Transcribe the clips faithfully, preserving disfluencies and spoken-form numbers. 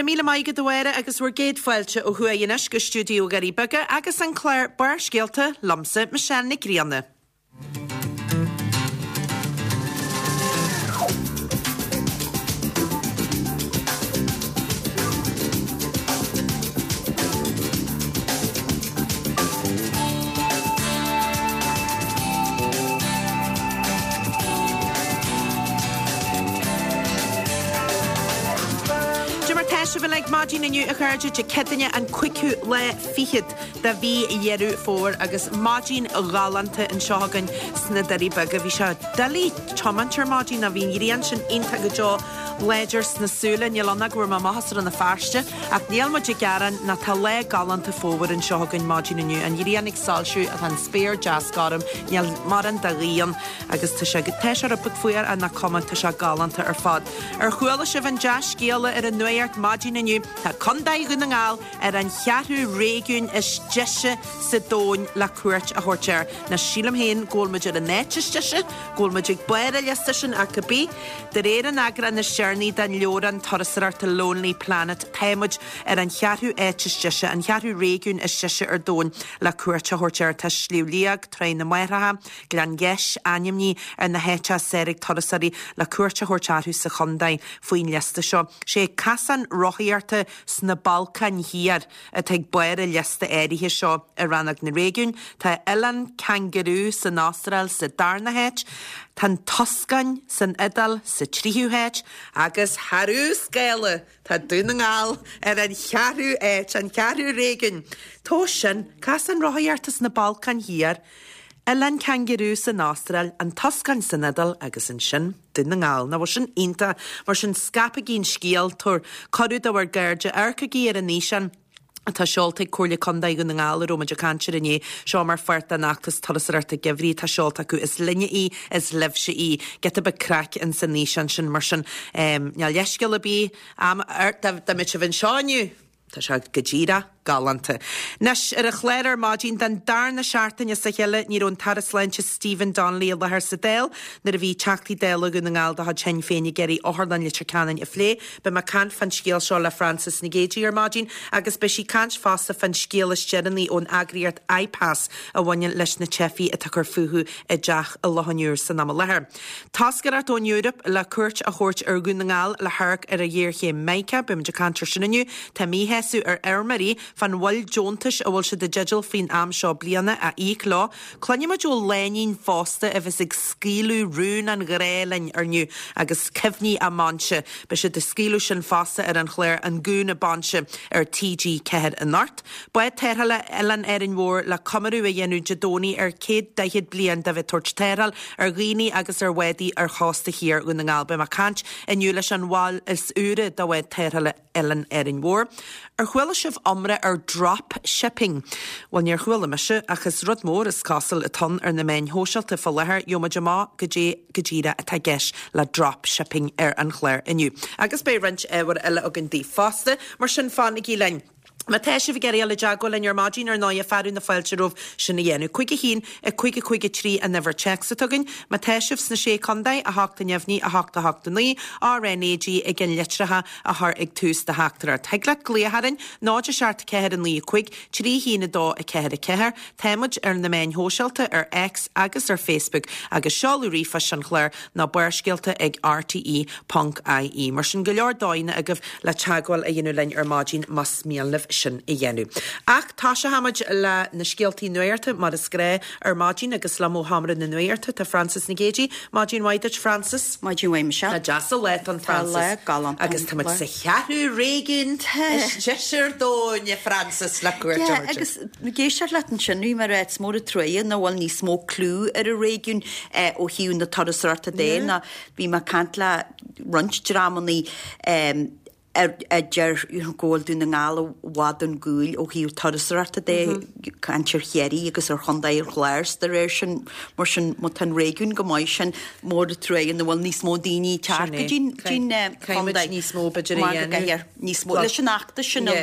Gur míle maigad doire agus bhar géad foiilte ó thuaíonas go stúdiú garí baga agus an chléir bar scéalta lamsa Michelle Nic Rianna. Sibh le mágin aniu a chuirde de cedaine an cuiiciú le fichiid da bhí dhearú fór agus mágin galanta an seogan sna darí bag a bhí se dalí chomantar mágin a bhín íon sin inta go deo léidir sna súla nílanna gur má mahasar an na fearste ach níl muid garan na tá le galanta fór an seogan mágin aniu an íonnig salsiú a an spéir jazzgarm níl mar an daríon agus tá se go teisar a bud fuar a na comanta se galanta ar fad. Ar chuala sibh an jazz scéala ar an nuart mágin aniu tá condaigh gun an gáil ar an cheathrú réigiún is deise sa dóin le cuairt a thuirtear na sílam héin ggóilmaidir a néitisteise, ggóilmaidir buire leisteisisin a cabbí, de réir an agra na searnaí den leoran torasarta Lonely Planet taimid ar an cheathrú éitisteise an cheathrú réigiún is deise ar dóin le cuairt a thuirtear tá slíomhlíag trein na maithratha, glan geis animní ar na héite sérig torasarí le cuairt a thuirtearú sa chondaigh faoin leista seo. sé casan rochiarta sna Balcan híar a teag buire leista éirithe seo a rannag na réigiún, tá Elan Kangaroo san Ástrál sa darna héit, tan Toscain san Idal sa tríú héit, agus Harú scéile tá dúna ngáil ar an cheathrú éit an cheathrú réigiún. Tó sin casan rochiarta sna Balcan híar, Elan Kangaroo san Ástrál an Toscain san Idal agus an sin dúna ngáil. Na bhar sin ionta mar sin scapa gín scéal tar corú a bhar gairde arca gí ar an nísan Tá seolta cuairla condaigh gon na ngála róma de cantir inné seo mar fuirta nachtas talasarta gehrí tá seolta acu is linne í is lebse í geta be crack in san nísan sin mar sin neall leisceil a bí am airt da mit se bhain seániu Tá se gadíra galanta. Nes ar a chléir mágin den darna seaartainne sa heile ní ón taras leintse Stephen Donnelly a lethir sa déil, nar a bhí teachtaí déile gon na ngáil ha tein féinine geirí óhardan litir canan a phlé, be ma can fan scéal seo le Francis na Gagey ar mágin, agus be si cant fása fan scéalas jeannaí ón agriart iPass a bhain leis na chefií a tugur fuhu i deach a lohanúr san am lethir. Tascarart ón Europe le cuairt a chóirt ar gon na ngáil le thurc ar a dhéir ché meica, be ma de cantar sinniu, tá míhéasú ar airmarí fan bhil Jontas a bhfuil se de jejal fin am seo bliana a íclá, clonne ma jo lenin fásta a bheits ag scílú rún an gréalain arniu agus cefní a manse, be se de scílú sin fásta ar an chléir an gúna banse ar T G cehead an nart. Baid teirhala Elan Erin Mór le comarú a dhéanú jadóní ar céad daichead blian da bheith tuairt teiral ar ghaoine agus ar wedi ar chásta hir gon na ngáil be ma cant iniu leis an bháil is úra da bhaid teirhala Elan Erin Mór. Ar chhuiile sibh omra ar drop shipping. Well níor chhuiile meise achas rud mór is casal a ton ar na main hóseilta fá lethir iomaidir má go dé go ddíra a tageis le drop shipping ar an chléir inniu. Agus bé rint éhar eile agan dí fásta mar sin fánig í lein. Ma teisi bhí geir le deagol in your mágin ar náid a farú na fáilte róh sinna dhéanú. Cuige hín a cuige cuige trí a never check sa tugann, ma teisih sna sé condaid a hachta neamhní a hachta hachta ní, R N A G ag an litratha a thar ag tús de hachtar. Teagla gléharin, náide seart cehead an lí cuig, trí hína dó a cehead a ceher, téimeid ar na main hóseilta ar X agus ar Facebook agus seáú rifa sin chléir na buirscéalta ag R T E Punk I E. Mar sin go leor dáine agah le teagháil a dhéanú lein ar mágin mas mianlih sin i dhéanú. Ach tá se hamid le na scialtaí nuirta mar is gré ar mágin agus le mó hamra na nuirta tá Francis na Gagey. Mágin Waidich Francis. Mágin Wai Michelle. Na jasa leit an Francis. Agus tá sa cheathrú réigiún teisir dóine Francis le cuairt Georgia. Agus na géisiart letan sin nu mar réit mór a tréin na bhfuil ní smó clú ar a réigiún ó hiún na torasarta dé na bhí mar cant le runch drámaní er ger ggóil dún na ngála wadan gúil ó híú torasarta dé cantir chéirí agus ar chondair chléirs de réir sin mar sin mo tan réigiún go maiid sin mór a tréin na bhfuil níos mó daoine tearca dín chondaid níos mó beidir níos mó leis sin achta sin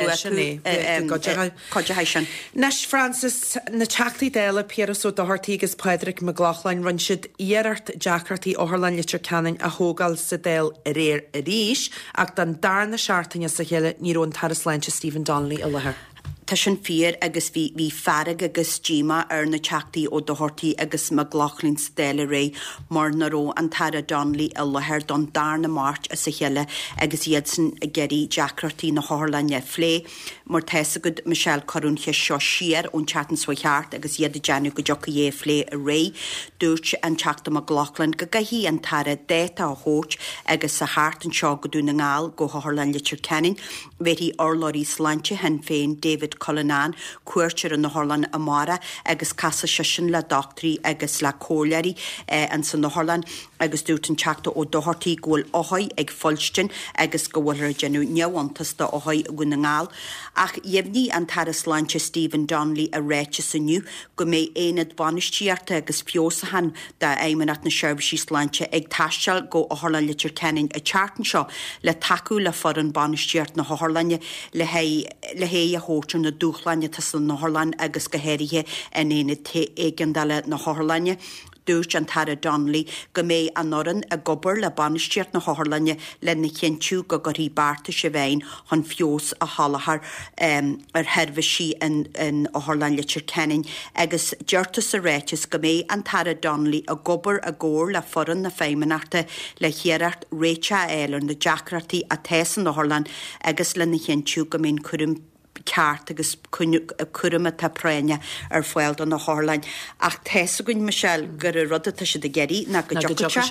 coide sin. Nes Francis na teachtaí déile Pieras ó dohartaí agus Pedric McLaughlin run siad iarart deachtartaí óharlain litir canin a hógáil sa déil a réir a ríis ach dan darna seaartainine sa chéile níón taras leinte Stephen Donnelly a lethir. Tá sin fear agus bhí bhí farag agus díma ar na teachtaí ó do hortaí agus McLaughlin Stella Ray mar na ró an Tara Donnelly a lethir don darna Mart a sa chéile agus iad san a geirí Jackratí na Hárlainne phlé mar teisegad Michelle Corúnche seo siar ón chatan swacheart agus iad a Janu go joca é phlé a Ray dúirt an teachta McLaughlin go gaihí an Tara déta a hót agus sa háart an seo go dú na ngáil go Hárlain litir Kenning bheití orlóí slante hen féin David Cullinan, cuairtear an na Hárlain amara agus casa sisin le doctorí agus le cólearí eh, an san na Hárlain agus dúirt an teachta ó dohartaí ggóil óhaid ag folstin agus go bhfuil genú neamhaontas do óhaid go na ngáil ach dhéimhní an Tara sláinte Stephen Donnelly a réite sanniu go mé éad banistíarta agus fiosahan de éimeanat na seirbhísí sláinte ag taisteal go Hárlain litir Kenning a chartan seo le taú le for an banistíart na Hárlainne le hé le hé a hótar na dúchlanne tas na Hárlain agus go héirithe in éana éigeandala na Hárlainne dúirt an Tara Donnelly go mé an noran a gobar le banistíart na Hárlainne le na chéintú go gorí barta se bhéin hon fios a halahar um, ar herbhísí in, in Hárlain litir Kenning agus deirtas a réitis go mé an Tara Donnelly a gobar a ggóir le foran na féimeanachta le chéarart réite éilear na Jackratí a tesan na Hárlain agus le na chéintú go mén cuirim ceart agus cuirime tá préine ar foiil an na Hárlain ach teessa goin Michelle gur a rudda tá si de geirí na go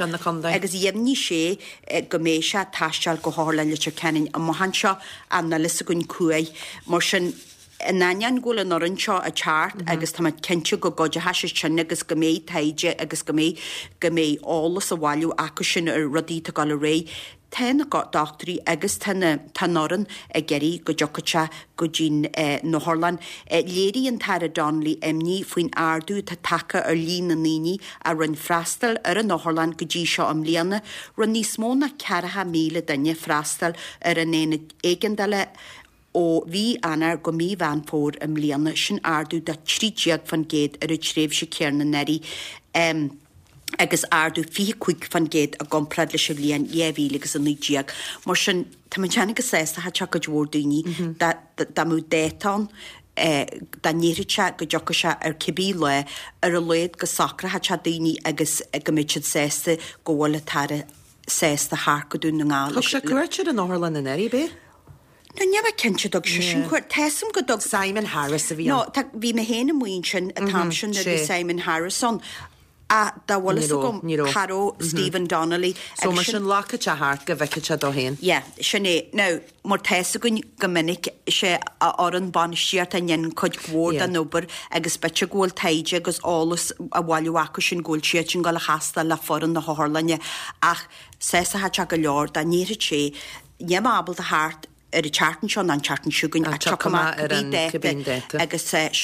agus dhéimní sé go mé se taisteal go Hárlain litir Kenning a mohan seo an na lisa goin cuaig mar sin Nanian gola noran seo a chart mm -hmm. agus tá cinse go goide heise sin agus go mé taide agus go mé go mé álas a bhhaú acu sin ar rudíta gal ré Ten go doctorí agus tanna tanoran a geirí go jocate go dín eh, na Hárlain. Eh, léirí an Tara Donnelly imní faoin ardú tá take ar lína níní a run freistal ar an Hárlain go dtí seo am líana run níos mó na cearatha míle danne freistal ar an éana éigeandala ó bhí anar go mí bhean fór am líana sin ardú de trídeag fan géad ar a tréimh se céarna neirí. Um, agus ardú fi cuiig fan géad a gomprad le sibblion éhí agus an níideag. Mar sin tá teanna go sésta ha teach go dhór daoine da mú détán da níirite go deocha se ar cibí le ar a léad go sacra ha te daoine agus go méid sésta go bhfuil Tara sésta thar go dún na ngáil. Thug sé cuairtear an Hárlain in éirí bé? No never kense dog sin cuat tesum go dog Simon Harris a bhí. No, tá bhí me héna muoin sin a tam sin a Simon Harrison. A da Wallace go Caro Stephen Donnelly so mar sin lácha te hart go bheice do héin. Yeah, sinné no mar teessa gon gomininic sé a oran banistíart a nyen chud gwór an ober agus bete ggóil taide agus álas a bhhaú acu sin ggóil siad sin go le chasta le foran na Hárlainne ach sésa ha te go leor da níiri sé neam abal a hart ar a chartan seo an chartan siúgann a chocama ar an cibín déta. Agus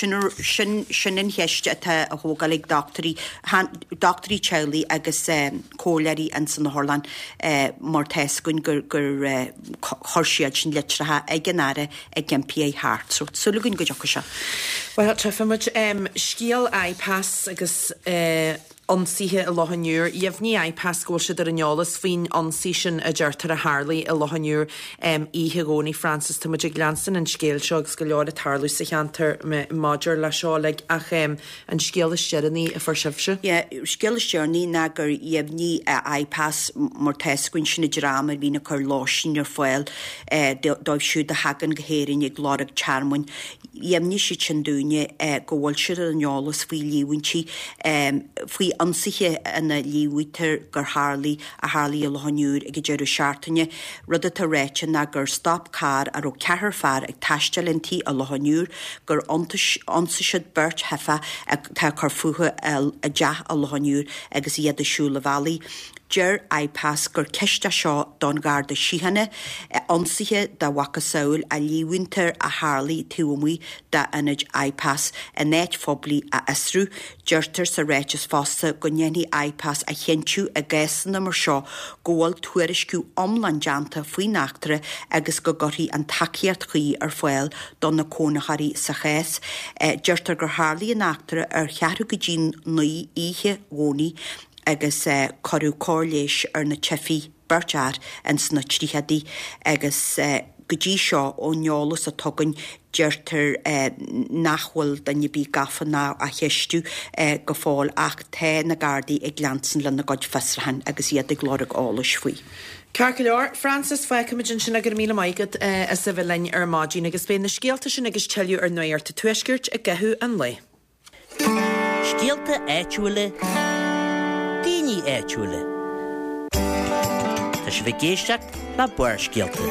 sin in heiste a hógalig doctorí doctorí Chowley agus cólearí an san Hárlain mar teisgunn gur gur chorsiad sin litratha ag gnáire ag P A Hart. So sulúgann go jocha seo. Well, trefamid scíal iPass agus ansíthe a lothanúr, dhéimhní iPass go siad ar an neolalas faoin ansí sin a deirtar a Harlaí a lothanúr ihe gcónaí Francis tá muidir glansan an scéal seo agus go leor a tarlú sa cheantar Maidir le seo le ach an scéal is steirní a far sibse? Yeah, scéal is steirní na gur dhéimhní iPass mar teiscuinn sin na drama hí na chur láisín ar foiil dóibh siúd a hagan gohéirinn ag glárag charmhain. Dhéimhní si sin dúine go bhfuil siad ar an neolalas faoi líhaintí faoi ansithe ina líhuitar gur Harlaí a Harlaí a lothanúr ag deireadh seaartainne rud a tá réite na gur stop car ar ó cethar fear ag taistelintí a lothanúr gur ansisiad beirt hefa ag tá chur fuatha a death a lothanúr agus iad a siúla bhaí. Deir iPass gur ceiste seo don garda síhanne ansithe da wacha saoil a líhaintar a Harlaí tuamuí da inid iPass a néit fóblií a isrú deirtar sa réitis fásta go nnéanaí iPass a cheintú a gaisanna mar seo ggóil tuairisciú omlandeanta faoi nachtere agus go gotaí an takeíart chuí ar foiil don na cónacharí sa chéas. Deirtar gur Harlaí a nachtere ar chearú go dín nuí ihe gcónaí agus uh, choú cóléis ar na tefií Bertar an snutríchadí agus go dtí seo ó neolalas a tugann deirtar nachhfuil danne bí gafanná a cheistú go fáil ach té na gardaí ag glansan le na god fesrahan agus iad ag glóra álas faoi. Carcailor, Francis Feicamidjin sin agur míle maigad a sa bhlein ar mágin agus bé na scialta sin agus teú ar nuir ta tuisgirt a gahu an lei. Scialta éitiúile, daoine éitiúile. Tá si bheith géisteach le buair scialta.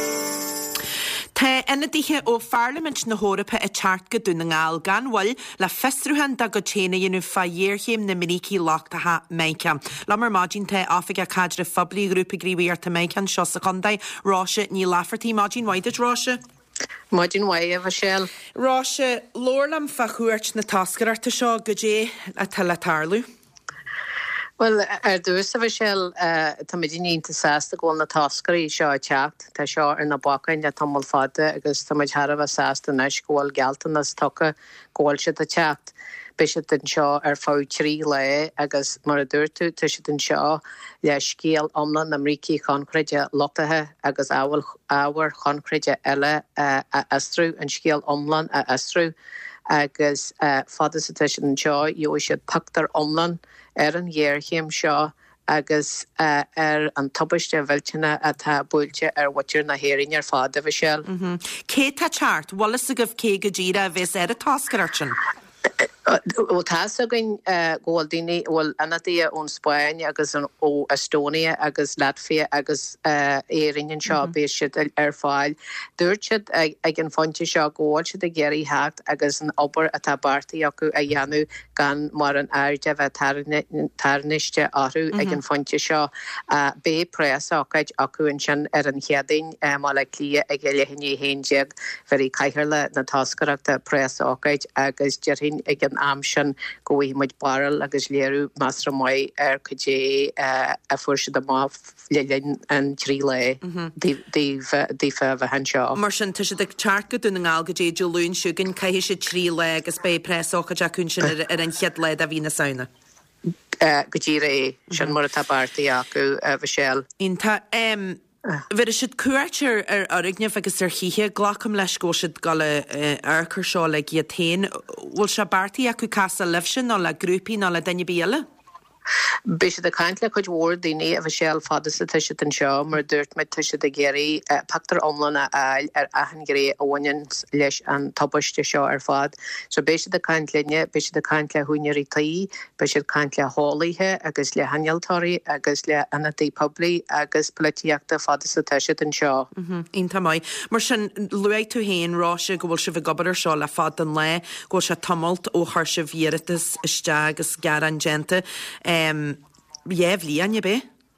Tá ina dtíthe ó Parliament na Hórapa a teart go dúna ngáil gan bhfuil le festruhan da go téna dhéanú fáhéirchéim na minicí láchtatha méiceam. Le mar mágin tá áfig a cadre fablí grúpa gríomhíart a méicean seo sa condaid ráise ní láfartí mágin waidid ráise. Mágin waidh a bhisiil. Ráise lórlam fa chuairt na tascararta seo go dé a talatarlú. Well, ar dús a bhisiil tá midínta sásta ggóil na tascarí seo teacht, tá seo ar na bacain le tamil fada agus tá muid Harbh sásta na scóil gealtan as tucha ggóil si a teacht. Bé si den seo ar fáid trí le agus mar a dúirtú tu si den seo le scéal omlan na mrící chonchreide lotathe agus áhfuil áhar chonchreide eile a astrú an scéal omlan a astrú agus fada sa tu si den seo jo si pactar omlan ar an dhéirchéim seo agus ar an tubaiste bhiltena a tá búilte ar watir na héirín ar fád a bhisiil. Cé tá teart, Wallace a goh cé go ddíra a bheits ar a tascarart sin? ó tá agin ggóil daoine bhfuil anadí ón Spáin agus ó Estonia agus Latvia agus éiríonn seo bé siad ar fáil. Dúirt siad ag an fonte seo ggóil siad a géirí heacht agus an obair atá bartaí acu a dhéanú gan mar an airde bheith tarniste áthú ag an fonte seo bé prés ácaid acu an sin ar an cheadain má le clia ag lehinní héindeag verí caiithirle na tascarachta prés ácaid agus dearhin ag an am sin go bhí muid baral agus léirú masra mai ar go dé a fuairse de má leilinn an trí le dífa bheit hen seo. Mar sin tu si ag teart go dúna ngáil go dé deúlún siúgan caihí sé trí le agus bé présácha deún sin ar an chead le a bhí na saona. Go dtí ré sin mar a tabartaí acu a bhisiil. Ínta Bhir is siad cuairtear ar origneamh agus ar chithe ghlacham leis go siad go le archar seo le giad tain, bhfuil se bartaí acu casa lefsin ná le grúpií ná le daine bíile? Bé siad a caint le chuid mhór daoine a bhisiil fada sa tuise an seo mar dúirt me tuise a géirí pactar omlan a áil ar ahan gré óhain leis an tabaiste seo ar fad. So bé siad a caint lenne, bé siad a caint le húinearí taí, bé siad caint le hálaithe agus le hannealtáirí agus le anadaí poblí agus polítíochta fada sa tuise an seo. Ínta mai. Mar sin luigh tú héin ráise go bhfuil si bh gobar seo le fad an le, go se tamalt ó thuirse bhíiritas iste agus garan gente. Um, Jef lían je bé?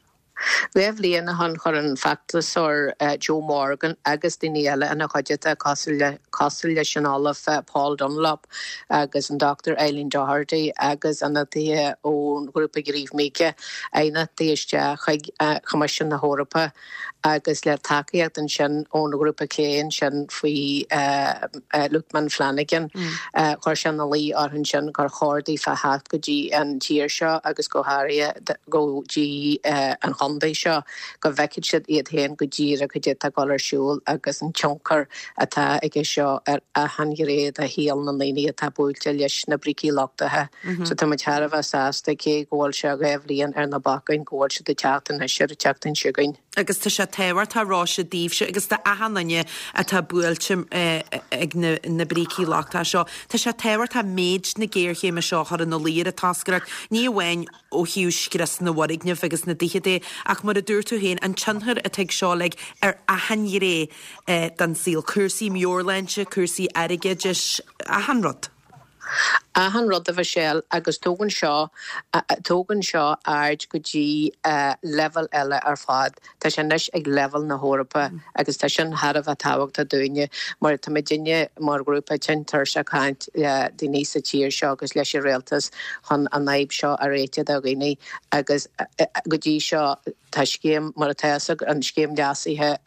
Bheh líana han chur an factlas or Joe Morgan agus daoine eile ina chuide a cosúil le sin álah Paul Dunlop agus an Doctor Eileen Doherty agus anadí ón grúpa gríomhmíce aine tíiste chumas sin na Hórapa agus le takeíocht an sin ón grúpa céin sin faoi Lukeman Flanagan chuir sin na lí orthann sin gur chóirdaí fa hat go dtí an tíir seo agus go háirí go dtí an chondaí seo go bheiceid siad iad héin go ddíra go dtí a gáir siúil agus an tioncar atá ige seo ar a hangiréad a híal na líine atá búilte leis na bricí lochtathe. So tá muid Harbh sásta cé ggóil se go bhríon ar na bacain ggóil se de teachtain na siar teachtain siúgain. Agus tá sé téhar tá ráise díobse agus tá ahananne a tá builte ag na bricí láchtá seo. Tá sé téhar tá méid na géirchéime seo chu an na líar a tascarach ní bhhain ó hiúsgras na bhharigneamh agus na dtí ach mar a dúirtú héin an tsinthir a teag seo le ar ahanré den síl cursaí miorlainse, cursaí aige deis ahanrod. Ahan rud a bhisiil agus tógann seo tógann seo aird go dtí level eile ar fad. Tá sin leis ag level na Hórapa agus tá sin Harbh a táhacht a dúine mar tá duine mar grúpa tintar se caint daoine sa tíir seo agus leis i réaltas chun an naib seo a réitead a gine agus go dtí seo tá scéim mar a teasach an scéim deasaithe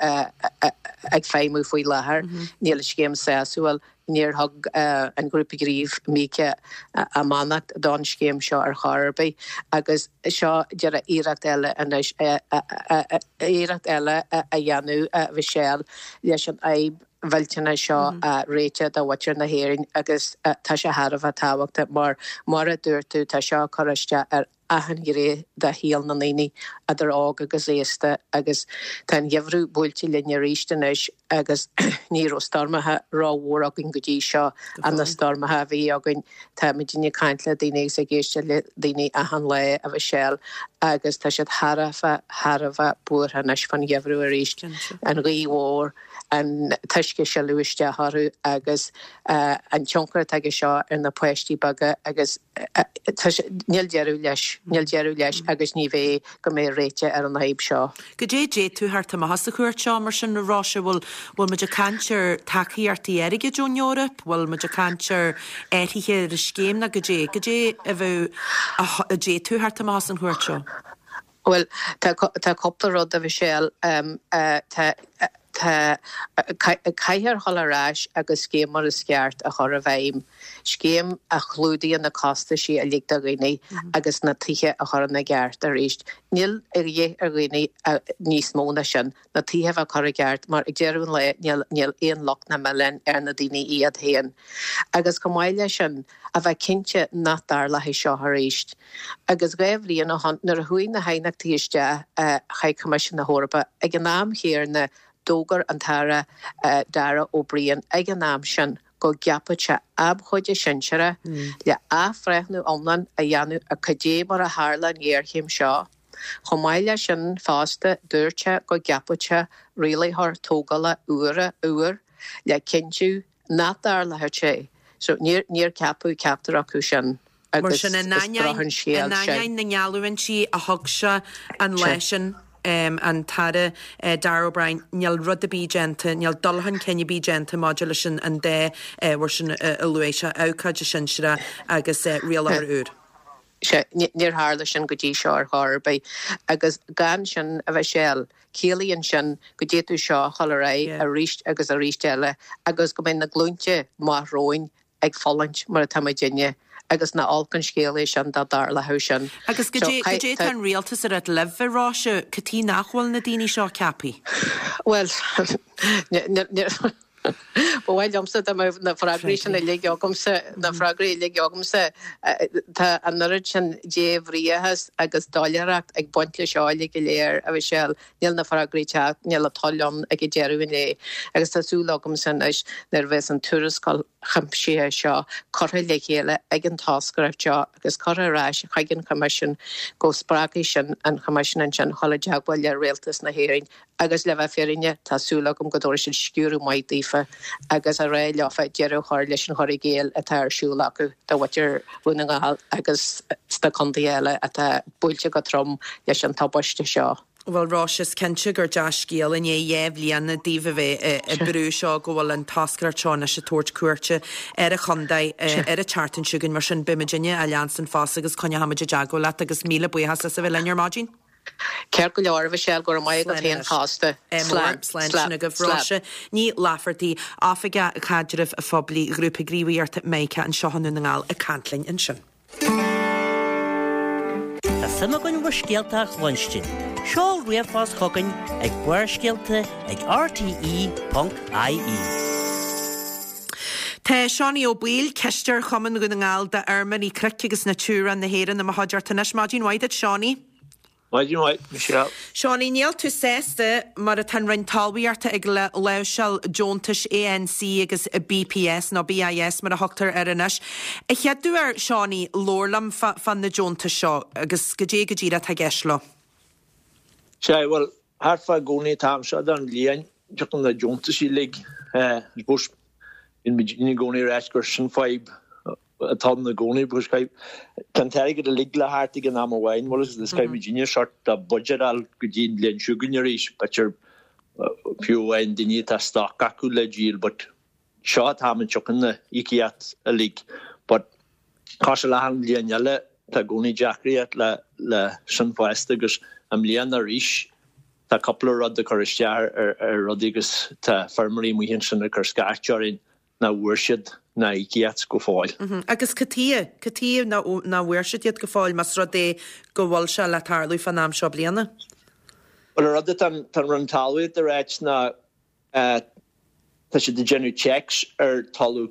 ag féimú faoi láthair níl scéim séasúil níor thug an grúpa gríomh míce a mannacht don scéim seo ar Charbé agus seo dear íirecht eile inis íirecht eile a dhéanú bhí séal leis an aib Veltena seo a réite a watir na héing agus tá sé Harbh a táhachtta mar mar a dúirtú tá seo choiste ar ahan ré de híal na naine a ar ág agus éiste agus tá jehrú búlti linne ríistenis agus ní ó stormathe ráhór agin godí seo an na stormathe bhí agin tá dinne caiintle daine a géiste le daine ahan le a bheith séil agus tá siad Harbh Harbh buair nes fan jehrú a ríist an ríhór an tuisce se luiste Harú agus an tionkar teige seo ar na poisttí baga agus níl dearú leis níl dearú leis agus ní bhéh go mé réite ar an naib seo. Go dé dé tú hart am has a chuirt seo mar sin naráise bhfuil bhfuil muidir cantir takeíartaí aige John Europa, bhfuil muidir cantir éthiche ar a scéim na go dé go dé a bheith a dé tú hart am has an chuirt seo. Well tá coppla rud a bhí séil tá Tá caiithar tholarráis agus scéim mar a sceart a chur a bhéim. Scéim a chlúdaí na costa sí a lí a réine agus na tithe a chur na gceart a réist. Níl ar dhé ar réine níos móna sin na tithe a chur a gceart mar ag dearún le níl éon loch na melen ar na daine iad héan. Agus go maiile sin a bheith cinnte nachdar le seo a réist. Agus gaibhlíon a han nar a thuí na hainachtaíiste chaid commission na Hórba ag an náam chéar na dógar an tara uh, dara ó brian ag an náam sin go gapate abchoide sinsere le áfreichnú omlan a dhéanú a cadé mar a hála níorchéim seo. Chomáile sin fásta dúirte go gapate rialaithar tógala uaire uair le cinú nádar le sé. So níor níor capú captar acu sin. Mar sin a náin na ngealúin si a thug se an leisin Um, an tara uh, Dar O'Brien neal rud a bígenta neal dulhan cenne bígenta modula sin an dé uh, war sin uh, a luéise ácaide sin sira agus uh, rialar úr. Se níor hála sin go dtí seo ar Charbé agus gan sin a bheith séil céalaíonn sin go déú seo cholarrá a ríist agus a ríist eile agus go mé na glúnte má róin ag fallint mar a tamidinne agus na alcan scéala sin dá dar le thu sin. Agus go dé an rialtas ar a lehráise catí nachhfuil na daoine seo ceapaí? Well, bhhail amsa na fragrí sin na léigegamsa na fragrí léigegamsa tá an nurid sin déobhríochas agus dáileachcht ag buint le seála go léir a bhí séil níl na fragrí teach níl a talón ag i dearúin é agus tásúlagam san is nar bheits an túrascáil champsíthe seo chotha le chéile ag an táscarh seo agus chotharáis chaigeann commission go sprágaí sin an commission an sin chola deaghfuil le réaltas na héiring agus le bheith férinne tásúlagam go dóir sin sciúrú maiid dífa agus a ré lefa dearú chuir leis an choir géal a tarsúla acu do bhatir bhuina agus sta contaíile a tá búilte go trom leis an tabaiste seo. Well Roshas kense gur deas scéal in é dhéhlíon na díomh bheith i brú seo go bhfuil an tascar teánna se tuairt cuairte ar a chundaid ar a chartan siúgan mar sin bimidine a lean san fás agus conne hamaide deagó leat agus míle buchas a bheith lear mágin? Ceir go leor bheith séil gur maiid go taon chásta Sláin go bhráise ní láfartaí áfaige a chaidirh a phoblí grúpa gríomhaíart méice an seohanú na ngáil a cantlainn in sin. Tá sama gon bhar scéalteach bhainstein. Seáil riamhás chogainn ag buair scéalta ag r t e dot i e. Tá Seánaí Ó Baíl ceistear chumann go na ngáil de arman í cric agus na túran na héireann na haidearta nes máidín waidad Seánaí. Máidín waid, Michelle. Seánaí níl tú sésta mar a tan rainn talbhaíarta ag le leabhseil Jóntais A N C agus B P S nó B I S mar a thugtar ar inis. I cheadú ar Seánaí lórlam fan na Jóntais seo agus go dé go ddíra tá geislo. Sé, well, harfa gcónaí tám seo an líon deacan na Jóntais í lig bus in Virginia gcónaí reis gur sin fáib atá na gcónaí bus caib tan teige a lig le háirtaigh an am bhhain mar is this caib Virginia sort a budget al go dtíon blion siúgan éis betir fiú bhhain daoine tá stoc acu le díal but seo táim an teacan na íciat a lig but cá se lehan líon eile tá gcónaí deachraíat le le sin fáiste agus am líon a ríis tá coppla rud a choristear ar ar rud agus tá fermarí muhíonn sin a chur scartearin na bhuairsead na i giat go fáil. Agus catí catí na na bhuiirsead go fáil mas rud é go bhfuil se le tarlú fan am seo bliana. Well rud tan tan run talú de réit na tá sé de genu checks ar talú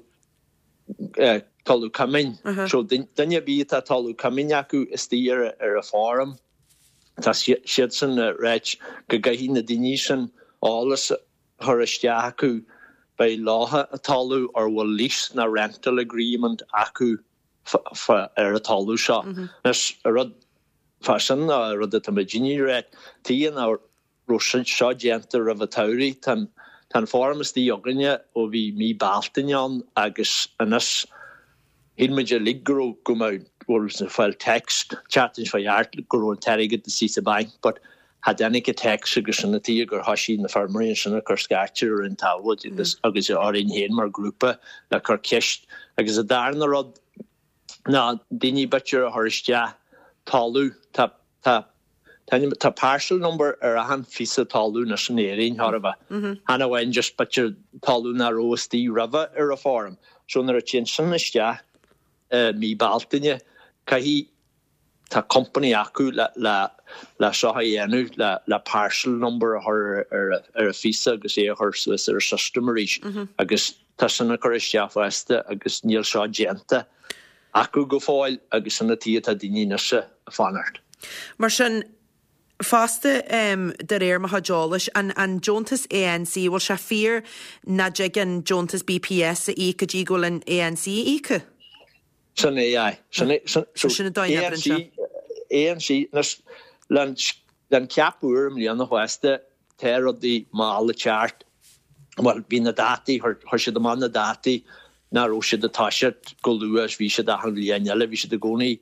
talú camin. So dunne bí a talú camin acu istí ar ar a fám. Tá siad san réit go gahí na daní sin álas thur iste acu bei látha a talú ar bhfuil lís na rental agreement acu ar a talú seo. Nes a rud fasan a rud a tamagini réit tían a rosin seo genta ra bhatauri tan tan formas tí oganne ó bhí mí baltainán agus anas hílmeidir ligró go mbeidh bhfuil sa fáil text chatins fa jaart go teige de sí bank, but had ennig a text agus sinna tí gur hasí na farmarí sinna chur scatir in táwood agus agus áin héin mar grúpa le chur ceist agus a darna rod na daoine bitir a thuiriste talú tá tá tá parcel number ar a han fisa talú na san éirín Harbh hanna bhain just bitir talú na róstí rah ar a fám so nar a tin san iste mí baltaine caihí tá company acu le le le seo dhéanú le le parcel number a ar ar a fisa agus é a Swiss ar systeméis agus tá sanna chu iste fáiste agus níl seo genta acu go fáil agus sanna tí a daoine se a fanart. Mar sin Fásta um, de réir ma hajális an an Joontas A N C bhfuil se fír na jigan Joontas B P S a íca dí go an A N C íca? San é ai. San sinna daine brenn se. A N C len ceapúr am líana Weste té rodí mála teart well bí na dati chuir sé do man na dati na ró sé de taiisiart go luas ví sé a han líanile ví sé de gcónaí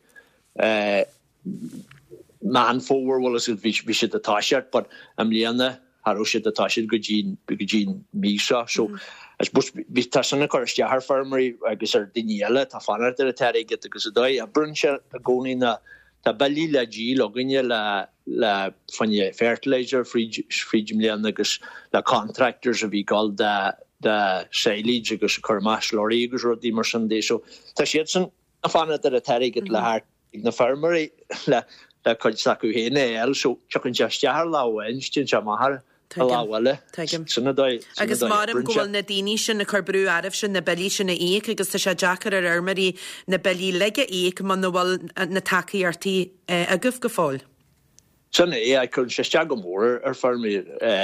man fór well is ví sé de taiisiart, but am líana har sé de taiisiart go dín go dín mísa so as bus ví sanna chuiste har farmarí agus ar daile tá fanart ar a teige agus a dó a brunse a gcónaí na tá bailí le dí loginne le le fanne fertilizer frídum léan agus le contractors a bhí gáil de de séilíd agus chur más lorí agus rodí mar san dé so tá siad san a fanna ar a teige le haar ag na farmarí le le chuid sacu héna eil so tuchan tear láhain tin se mahar láhile sanna dó agus marm gohfuil na daoine sin na chubrú armh sin na bailí sin na éic agus tá sé Jackar ar armarí na bailí leige éic man nó bhfuil na takeíartaí a gubh go fáil. Sanna é ag chun sé go mór ar farmí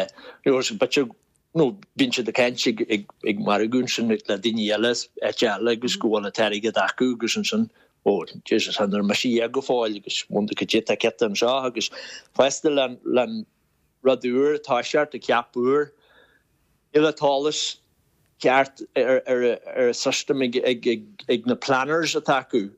bitir nó bín se de kense ag marún sin le daoine eile eile agus gohfuil a teige acu agus an sin ó Jesus han er masí go fáil agus munda go dé a ce an seo agus feiste le le radúr táisiart a ceapúr ile tálas ceart ar ar system ag ag na planners a taú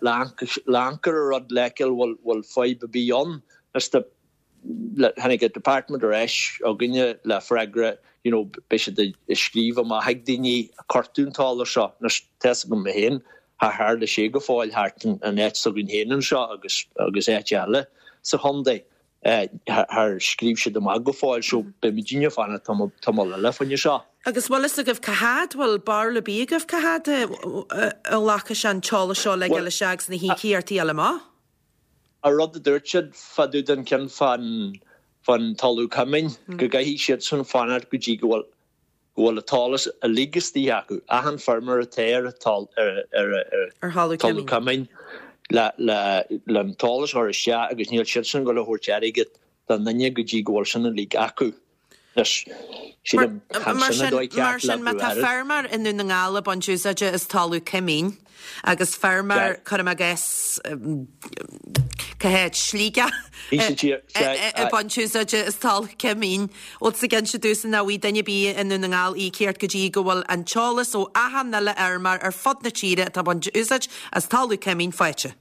lácar a rod lekel bhfuil bhfuil fáib a bíon as de hannig department ar eis a gnne le fregre you know be de skrif am a heag daoine a cartúntála seo nas te go me héin ha haar le sé go fáil harten an net so gon héan seo agus agus éile sa hondé haar skrif se am go fáil so be midine fanna tam le fanne seo. Agus bhil is a goh cahad bhfuil bar le bí goh cahad a lacha se an teála seo le le seags na hííartí eile má? A rud a dúirtead faú den cin fan fan talú camin go gaihí siad san fanart go dtí gohfuil gohfuil a tálas a ligastí acu a han farmer a téir tal ar ar talú camin le le le an tálas ar a se agus níl siad san go le thuirteige den nanne go dtí gohfuil san a lí acu. Mar sin me tá fermar inú na ngála bonúsaide is talú cemín agus fermar chum a gas cahéad slíga bonúsaide is tal cemín ó sa gin se dúsan na bhí daine bí inú na ngáil í céart go dtí go bhfuil an teálas ó ahanna le armar ar fod na tíre tá bonúsaid as talú cemín feite.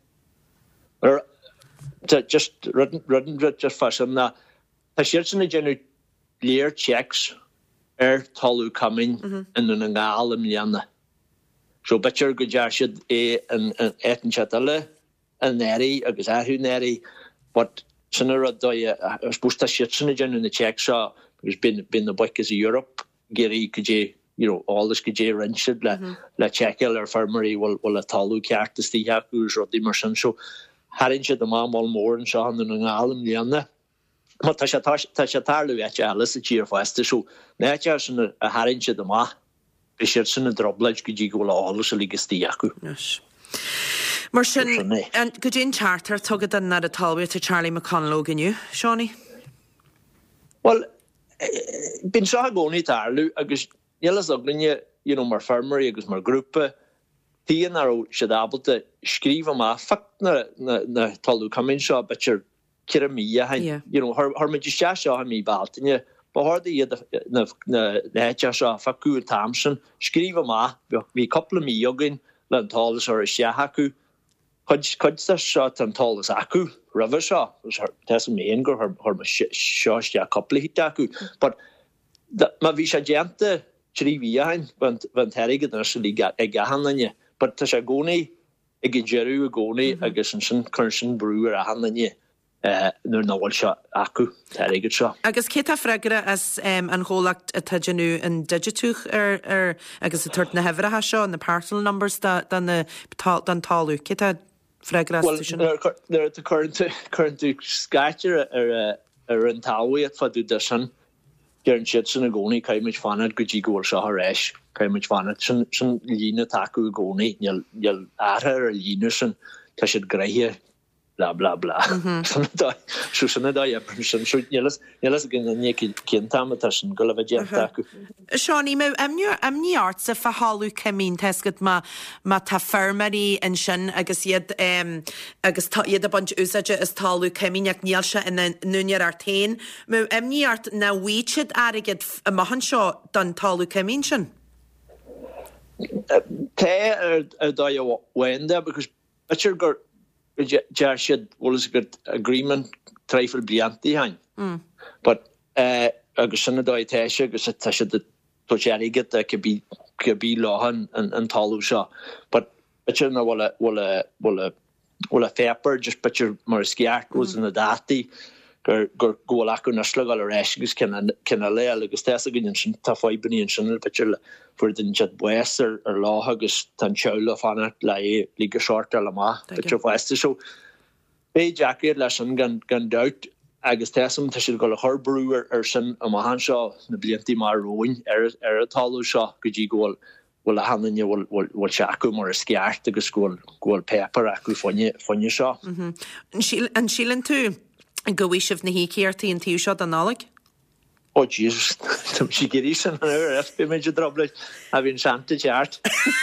Just rudden just fashion na tá siad sanna genú léir checks ar talú camin in na ngáil am líanana. So bitir go dear siad é an éan chatile an néirí agus athú néirí, but sinna rud spústa siad sanna genú na check seo agus bin bin na buchas i Europe géirí go dé you know, all is go dé rinsead le le checkil ar farmarí bhil bhil a talú ceartas tí heacús rodí mar sin so harin siad am máil mór an seo an an gálam líanana. Ma tá sé tá sé tarlú éte elas a tíar fáiste so néte sin a harin siad am má be sé sin a drobleid go dtí go le álas a lígus tí acu. Mar sin go dtíon charter tugad an ar a talbú a Charlie McConnell gniu, Seánie? Well, bin seo gcónaí tarlú agus Jelas aglinne, you know, mar farmarí agus mar grúpa tían ar ó sé dábalta scríomh má fakt na na talú camin seo betir cir mí a hain, you know, har me just seo ha mí baltainne, ba harda iad na na héite seo facu tamsin scríomh má hí coppla mí agin le an talas ar a seahacu chud chud seo an talas acu rah seo te méon gur har me seo stea coppla hí acu, but ma bhí sé déanta trí bhí hain van teigad na sin ag gahananne, but tá sé gcónaí ag jeú a gcónaí agus an sin chun sin brúar a hananne nuair náhfuil seo acu teigad seo. Agus cé tá freigire as an cholacht a taidirnú an digitúch ar ar agus a tuirt na hefrathe seo na parcel numbers dan talú. Cé tá freigire as sin? Well, there the current current scatter ar ar an talú at fadú de sin. Gern siad sin a gcónaí caiimiid fanad go dtí ggóil seo a réis, caiimiid fanad sin sin lína taú a gcónaí, neal airthe ar lína sin tá siad greithe bla bla bla. Sú sinna dá ebrin sin, sú nelas gin na níci cinntáma tá sin go le bheith déanta acu. Seánie, mé amní artsa fa hallú cemín tesgad ma tá fermarí an sin agus iad agus iad a bunt úsaide is talú cemín ag níal se in núnear ar tain. Mé amní art na víid aigid a mahan seo don talú cemín sin? Té ar dá wenda, because betir gur Jar siad was a good agreement trifle blianti hain. Mm. But uh agus sinna dói teise agus tá sé de tojarigit a could be could be láhan an an talú seo. But betir na wala wala wala wala feper just betir mar skiart was in the dati gur gur go acu na sluggal a reis agus cinna cinna le agus te a gin sin tá fáibní an sin betir for den jet bues ar ar lá agus tan chola fanna le líga short le má betir fáiste so bé jacket leis an gan gan doubt agus tesam tá si go le chorbrúer ar sin a mahan seo na blianttí mar roin ar ar a talú seo go dtí ggóil bhfuil a hananne bhfuil se acu mar a sceart agus ggóil ggóil pepper acu fonne fonne seo. An sílan tú go bhíisih na hícéirtaí an tíú seo an nálaigh? Oh, Jesus, tam si géirí san an ur efpi méidir drobleid a bhín Santa teart.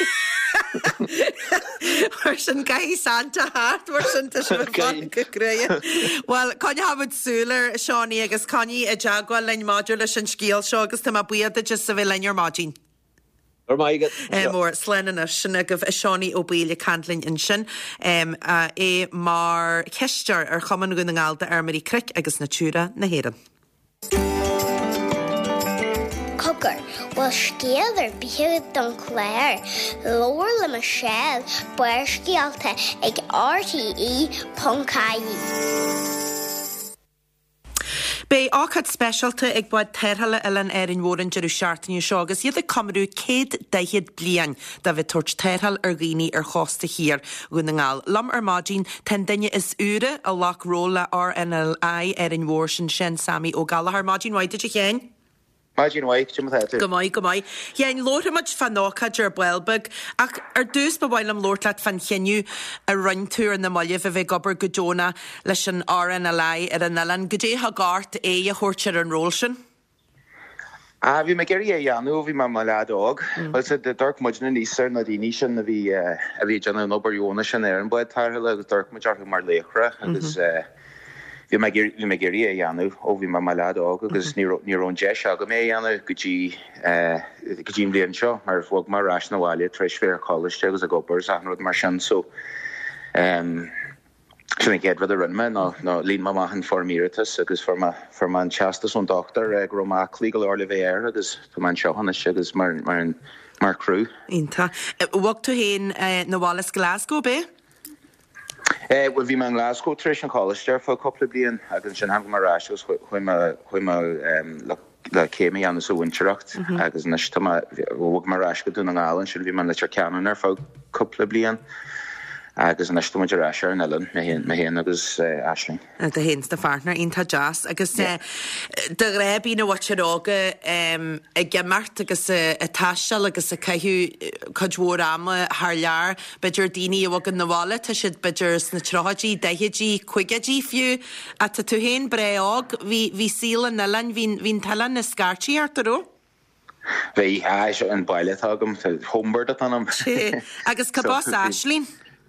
Mar sin gaí Santa hart, mar sin ta sin fan go gréie. Well, conne hafud súlar, Seánie, agus conne a jaagwal lein máidir leis an scíal seo agus tá buiad a just sa bhfuil lein ar mágin. Or maigad. Mór slenna sin a goh Seánie ó Bíle Cantlin in sin é mar ceistear ar chuman gon an gáilta ar marí cric agus na túra na héan. Cogur, well scéal ar bíhe don chléir, lóir le Michelle, buir scéalta ag R T E Puncaí. Bei áchad specialta ag buid terhala elan erin mórin jeru seartaniu seo agus iad a cumrú céad daichiad blian da bheith tuairt terhal ar ghaoine ar chosta hir gún an ngáil. Lam ar mágin ten daine is ure a lach róla R N L I erin mór sin sin Sammy ó Galahar. Mágin waide a chéin? Mágin waid, Jim Thatcher. Go mai, go mai. Chéin lór much fan nácha jar bwelbeg ach ar dús ba bhail am lórtlat fan chéniu a rintúr na mollih a bheith gobar go Jóna leis an R N L I ar an Elan. Go dé ha gart é a chóirtear an ról sin? Ah, bhí me geirí é anú, bhí me má leadóg. Well, said the dark much na nísar na díní sin a bhí a bhí John an obair Jóna sin ar an buid tarhil agus dark much arthú mar léchra agus vi me vi me geri e anu o vi ma malado agus ni ni ron jesh aga me anu guji eh guji mlian sho mar fog mar rational wali tresh fair college agus a gopers an rod mar shan so um Sin get with the runman no no lean mama han for emeritus agus for ma for man chastas on doctor uh, groma legal Olivier agus for man shohan agus mar mar mar crew inta walk to hen na Wallace Glasgow be Eh, well, vi man Glasgow Trish and College there for a couple of blian. I can sin ham mar rash was when my when my um look le céimi an sa wintereacht agus nes bhg mar ras go dún an gálan si bhí man le ceanan ar fá coppla blian. agus an eiste muidir eisiar an Ellen me héan agus Aisling. A héns de fartner ínta jazz agus de ré bí na watrága a gemart agus a taiisiil agus a caiú cadhór ama th lear beidir daoine bhag an nahála tá siad beidir na troidí deidí chuigeidí fiú a tá tú héin breág hí síla na Ellen hín talan na scartíí artarú? Bhí háis an baile agam hombert anam. Agus cabás Aisling?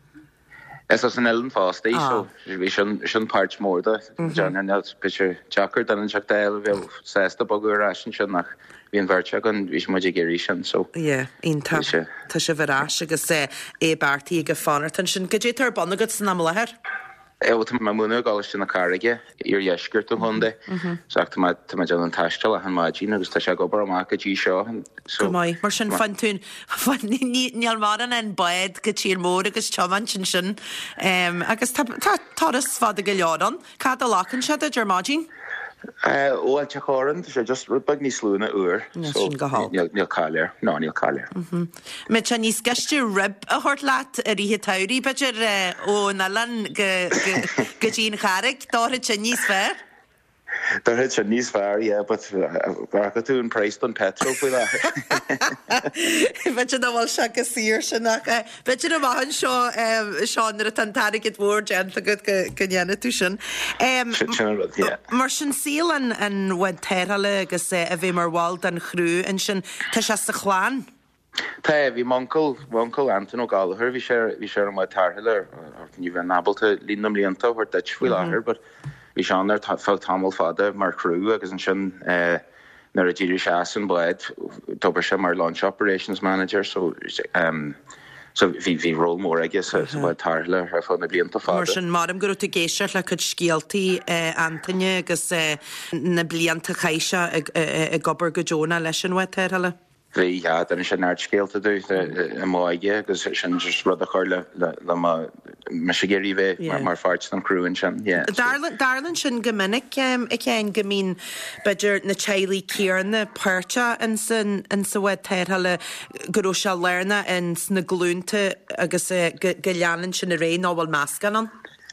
Es as an Ellen fástaí, so bhí sin páirt mórda John bitir Jackar dan an seachtail bhil sésta bogu rásin sin nach bhíon bhirte an bhís muidir géirí sin, so... Ié, ínta, tá sé bhrás agus é ébartaí go fánar tan sin go dé tar bannagad san am lethir? Ewa ma múna gáiste na carige ar jeisgurt an hunde seach tá John an taistal a an máidín agus tá sé gobar amach a dí seo. Go mai, mar sin fan tún níall mar an an baid go tír mór agus teman sin sin agus táras fád a go leádan, cad a lachan se a Germádín? Óil te choran, sé just rubag ní slúna uair. Níl cáir, ná níl cáir. Me se níos geistú rib a thuirt leat a ríthe tairí beidir ó na lan go dín charig, dáid se níos fearr? Dáid se níos fearr, yeah, but go tú an preist an petrol fu le. Beidir na bhil se go sír sin nach. Beidir a bhain seo seán ar a tantárig it mór genta go gnéanana tú sin. Mar sin síl an wed teirale agus a bhí mar bháil an chrú an sin tá se sa chláán? Tá bhí mancal mancal Anton ó Gallagher bhí sé bhí sé an mai tarthaile ní bheith nabalta línam líonanta bhar deit fuil láthair, but bhí seán ar fá tamil fada mar chrú agus an sin nar a ddíidir seasan buid dobar sé mar launch operations manager, so um, so bhí bhí rol mór aige sa bhid tarthaile ar fá na blianta fada. Mar sin marm gur tú géisiir le chud scialtaí Antonine agus na blianta chaise a gobar go Jóna leis an bhid tarthaile? Bhí had an sin neart scéalta dú a máige agus sin just rud a chuir le me sé géirí bheith mar fáirt an cruúin sin. Darlan sin go minic i céin go mín beidir na tealaí céarna páirte in sa bhid tarthaile go se léirna in sna glúnta agus go leanan sin a ré nábhfuil meascan an?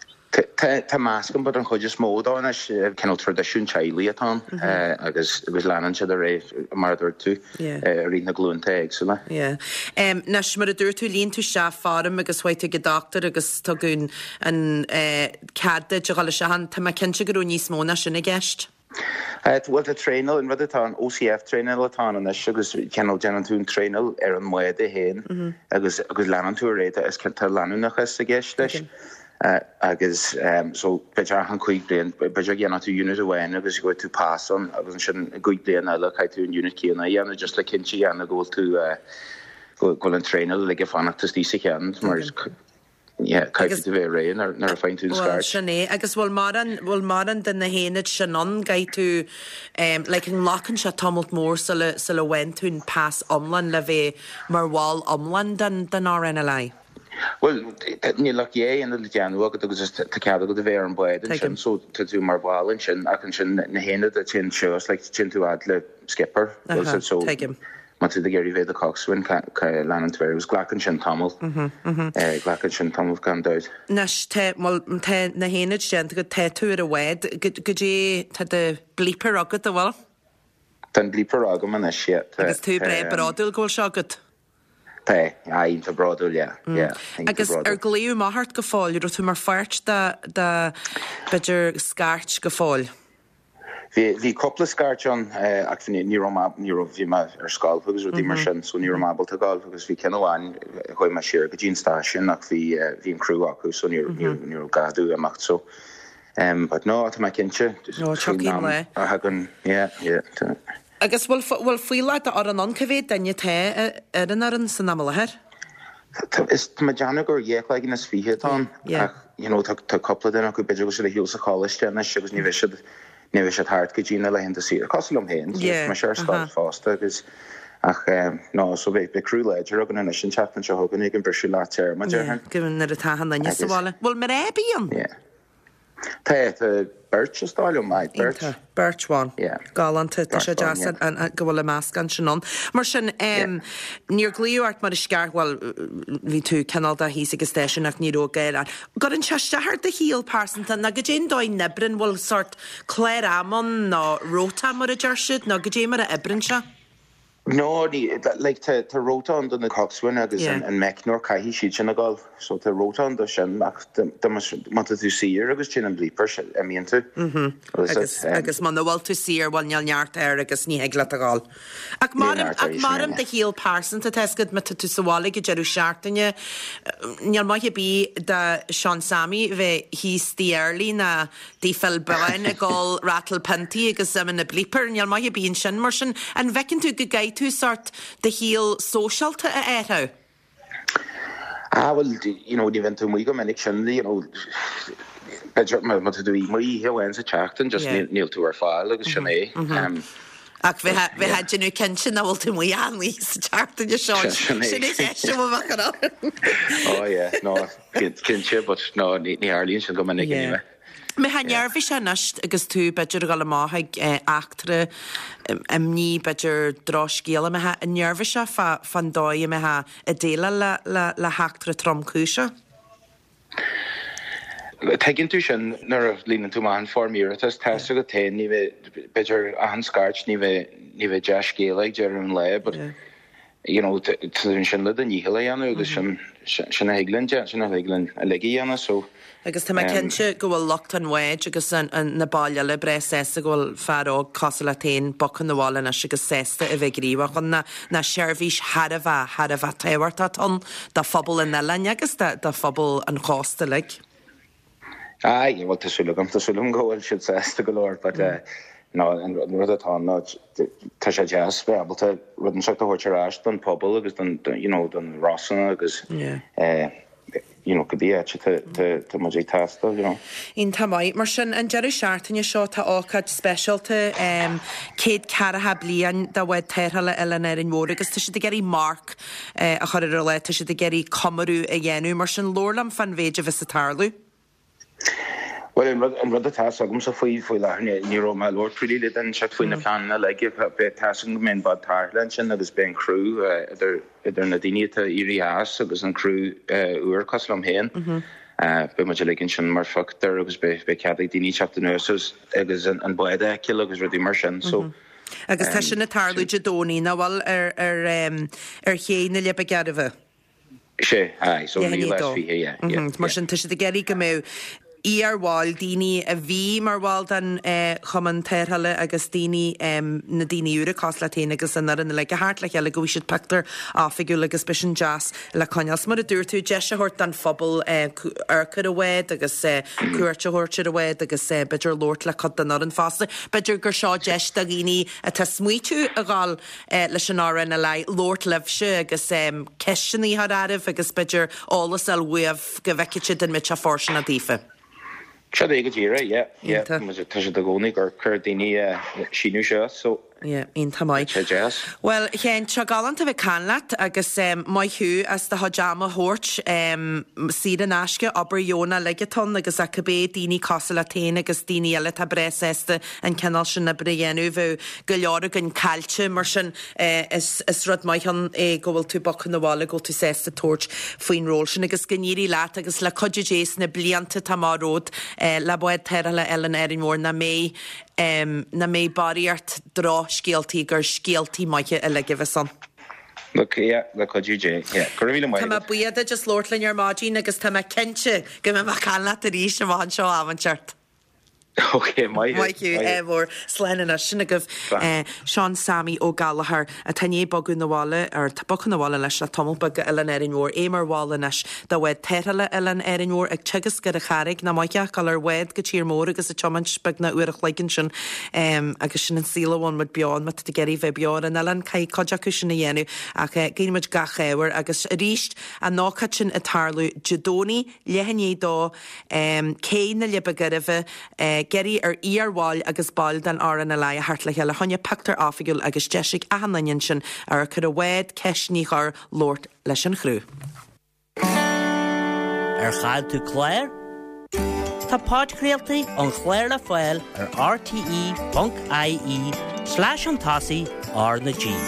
Tá máscan bud an chuidir smódáin cenál tradiisiún tealaí atá agus agus leanan siad a réh mar dúir tú rí na glúnta éagsúla. Nes mar a dúir tú líonn tú se fáram agus bhaite go doctor agus tuún an cadde de gáile se han tá cinse goú níos móna sinna gceist. Bhfuil a trénal in rud atá O C F trénal atá an agus cenál dean tún trénal ar an muad a héin agus agus leanan tú réide is cin tá leanúnachas a gceist leis. Uh, agus um, so beidir an chuig blian beidir ghéanana tú unit ahhain agus go tú pásan agus sin goig blian eile caiid tú an unit céanna dhéanana just le cinnte dhéanana ggóil tú ggóil an trénal le go fannachtas tí sa chean mar caiid tú bhéh réon nar a féin tún scar. Sinné agus bhfuil bhfuil maran den na héanaid sinan gaid tú le an lachan se tamalt mór sa le bhain tún pás omlan le bheith mar bháil omlan den á rinne lei. Well, ní le é an le deanú agad agus tá cead go a bhéir an buid sin so tú mar bháilinn sin ach an sin na héanaad a tin seos le tin tú ad le skipper so má tú a géirí bhéad a coxhain leanan tú gus ghlachan sin tamil ghlachan sin tamil gan dóid. Nes na héanaid sin go te tú ar a bhaid go dé tá de blipar agad a bhil? Tá blipar agam an is siad. Agus tú bre bradúil ggóil se agad? Tá, ínta bradúil, yeah. Agus ar gléú maithart go fáil, ru tú mar fairt de beidir scarrt go fáil? Bhí coppla scarrt an ach ní bhí me ar scáil agus ru dí mar sin, so ní mábal a gáil agus bhí cenháin chuid me siar go dín stáisisin ach bhí hí an crú acu so ní gaú amach so. But nó tá me cinse. No, choín le. A hagan, yeah, yeah. Agus bhfuil fuiile ar an ancahéad daine té ar an ar an san amalathir? Is tá deanna gur dhéag le gin is fihéán tá coppla denna go beidir go se le hiúil sa cháisteanna agus ní bheisiad ní bheisiad thart go dtína le henanta sí coslumm héin me sé sá fásta agus ach ná so bheith be crú leidir agan in sin teachtan se thugan ag an brisú láteir mar Gimn ar a tahan daine sa bhála. Bhfuil mar ébíon? Tá Birch is stáilú mai Birch. Birchháin Galanta tá sé jazz an go bhfuil measc an sinón. Mar sin níor glíúart mar is scearhil hí tú canal a hí agus stéisiúnach níró gaile. Go an teisteart de híal pásanta na go dé dóid nebrin bhfuil sort Claire Amon ná róta mar a deirsiid ná go dé mar a ebrin se? No, like to to rotan on the coxswin agus yeah. and, and mechnor caihi sheet sin agol. So to rotan the shin ach the must to see agus chin and bleeper I mean to. Mhm. Agus agus man bhil tú sír bhil neart ar agus ní heagla agáil. Ach marim ach marim de híal pársan a tesgad me tú sahála go jeú seaartaine neal mai bí de Sean Sammy bheith hí stíarlí na dí fel bain agol rattle panty agus sem na bleeper neal mai bí sin mar sin an vecin tú go gaid tú sort de híal socialta a éthá? Ah, well, you know, the event we go mention, you know, Bedger, ma to do we here when's a character just kneel to our file, like Shanae. Um, Ach, we had we had you kention na bhfuil tú mí anlí sa character you Sean. Shanae eiste mo bachar. Oh yeah, no, kinse, but no, ní Arlene sin go mennig anyway. Me ha nearfi se nist agus tú beidir gal máhaig achtre am ní beidir drosgéala me ha a nearfi se fan dói me ha a déla le le le hachtre tromcúise. Tegin tú sin nar lína tú man formíratas testa go té ní beidir a han scarch ní ní bheith deascéala ag dear an le, but you know, sin le a níhela anú agus sin sin a higlann sin a higlann a legi anna so agus tá cinse go bhfuil locht an waid agus an na bailile le bre sésta go bhfuil fearrá cos le tain bochan na bháilin agus sésta a bheith gríomh an na na seirbhís har a bheith har a bheith téhharta an dá phobal in Nelainn agus dá phobal an chásta le. Ai, bhil tásúlagam tásúlagam gohfuil siad sésta go leir, but no, an rud atá ná tá sé jazz be able to rud an seachta háirteráis don pobl agus don you know don Rossan agus eh you know could be actually to to much tasta you know in tamai mar sin an Jerry Sharton seo tá ácad specialta um céad caraha blian da wed terhala Eleanor in mór agus tá si de geirí mark a chuir ar le tá si de geirí comarú a dhéanú mar sin lórlam fan véide visitarlú. Well, in rud tas agam sa foi foi la ní ro me Lord pretty den chat foi na plan na like be tasing men bad Thailand sin agus ben crew idir idir na dinita irias agus an crew uer coslam hen uh be much like sin mar factor agus be be cadig dini chapter nurses agus an boide kill agus ready martian so agus tá sin na tarlú jadóní na wal ar ar ar chéna le begadh. Sé, ai, so ní less fi yeah. Mar sin tá si de geirí go mé Iar wal dini a vi mar wal dan chaman terhalle agus dini na dini ure coslatéin agus an an le a hart le le go vi pector a fiú agus bisin jazz le conjas mar a dúr tú je hort an fphobal arcad a wed agus cuairte hortir a wed agus beidir Lord le cod an an faste beidir gur seo jeist a gini a tá smuitiú a gal leis an áran a lei Lord lefse agus ceisinaí had arif agus beidir álas al wef go veici den mit a forsin a dífa. Chad ag gira, yeah, yeah. Mas tá sé dagónig ar cur daoine síú seo, so yeah, in tamai. Well, chen tra galant a bheith canlat agus mai hiú as de hajama hort síad an asce aber Iona legaton agus a cabé daoine cosal a téin agus daoine eile tá bresésta an cenal sin na brehéanú bheith go leorach an cailte mar sin is rud maichan go bhfuil tú bochan na bhála go tú sésta tóirt faoin ról sin agus gníirí leat agus le codidéis na blianta tamáród le buid teirla Ellen Erin mór na mé Um, na mé bariart drá scialtaí gur scialtaí maiche a le gifasan. Look, yeah, look what you do. Yeah, Corrina Mai. Tá buiad just Lordlin ar mágin agus tá kense go me machanla a rí sem bhain seo avanchart. Okay, my Maiú éhór slein a sinna goh Sean Sammy ó Gallagher a tané bogun na bháile ar tabochan na bháile leis le tomulbag Ellen Erin mór émar bhálanis da wed terhala Ellen Erin mór ag tugus go a charig na maiceach gal ar wed go tír mór agus a chomant bag na uach leigen sin agus sin an sílahhain mud beán mat de geirí bheith beán an Ellen cai codeacu sin na dhéanú ach géimiid gachéhar agus a ríist a nácad sin a tarlú jadóní lehanné dó cé na libagaribh Geri ar íarháil agus báil den áran a lei a hart le heile honne pectar áfigiúil agus deisiigh a hanainn sin ar chud a wed ceisníchar Lord leis an chrú. Ar chaid tú Claire? Tá Tá páidcréaltaí an chléir le fáil ar r t e dot i e slash an tasaí ar na G.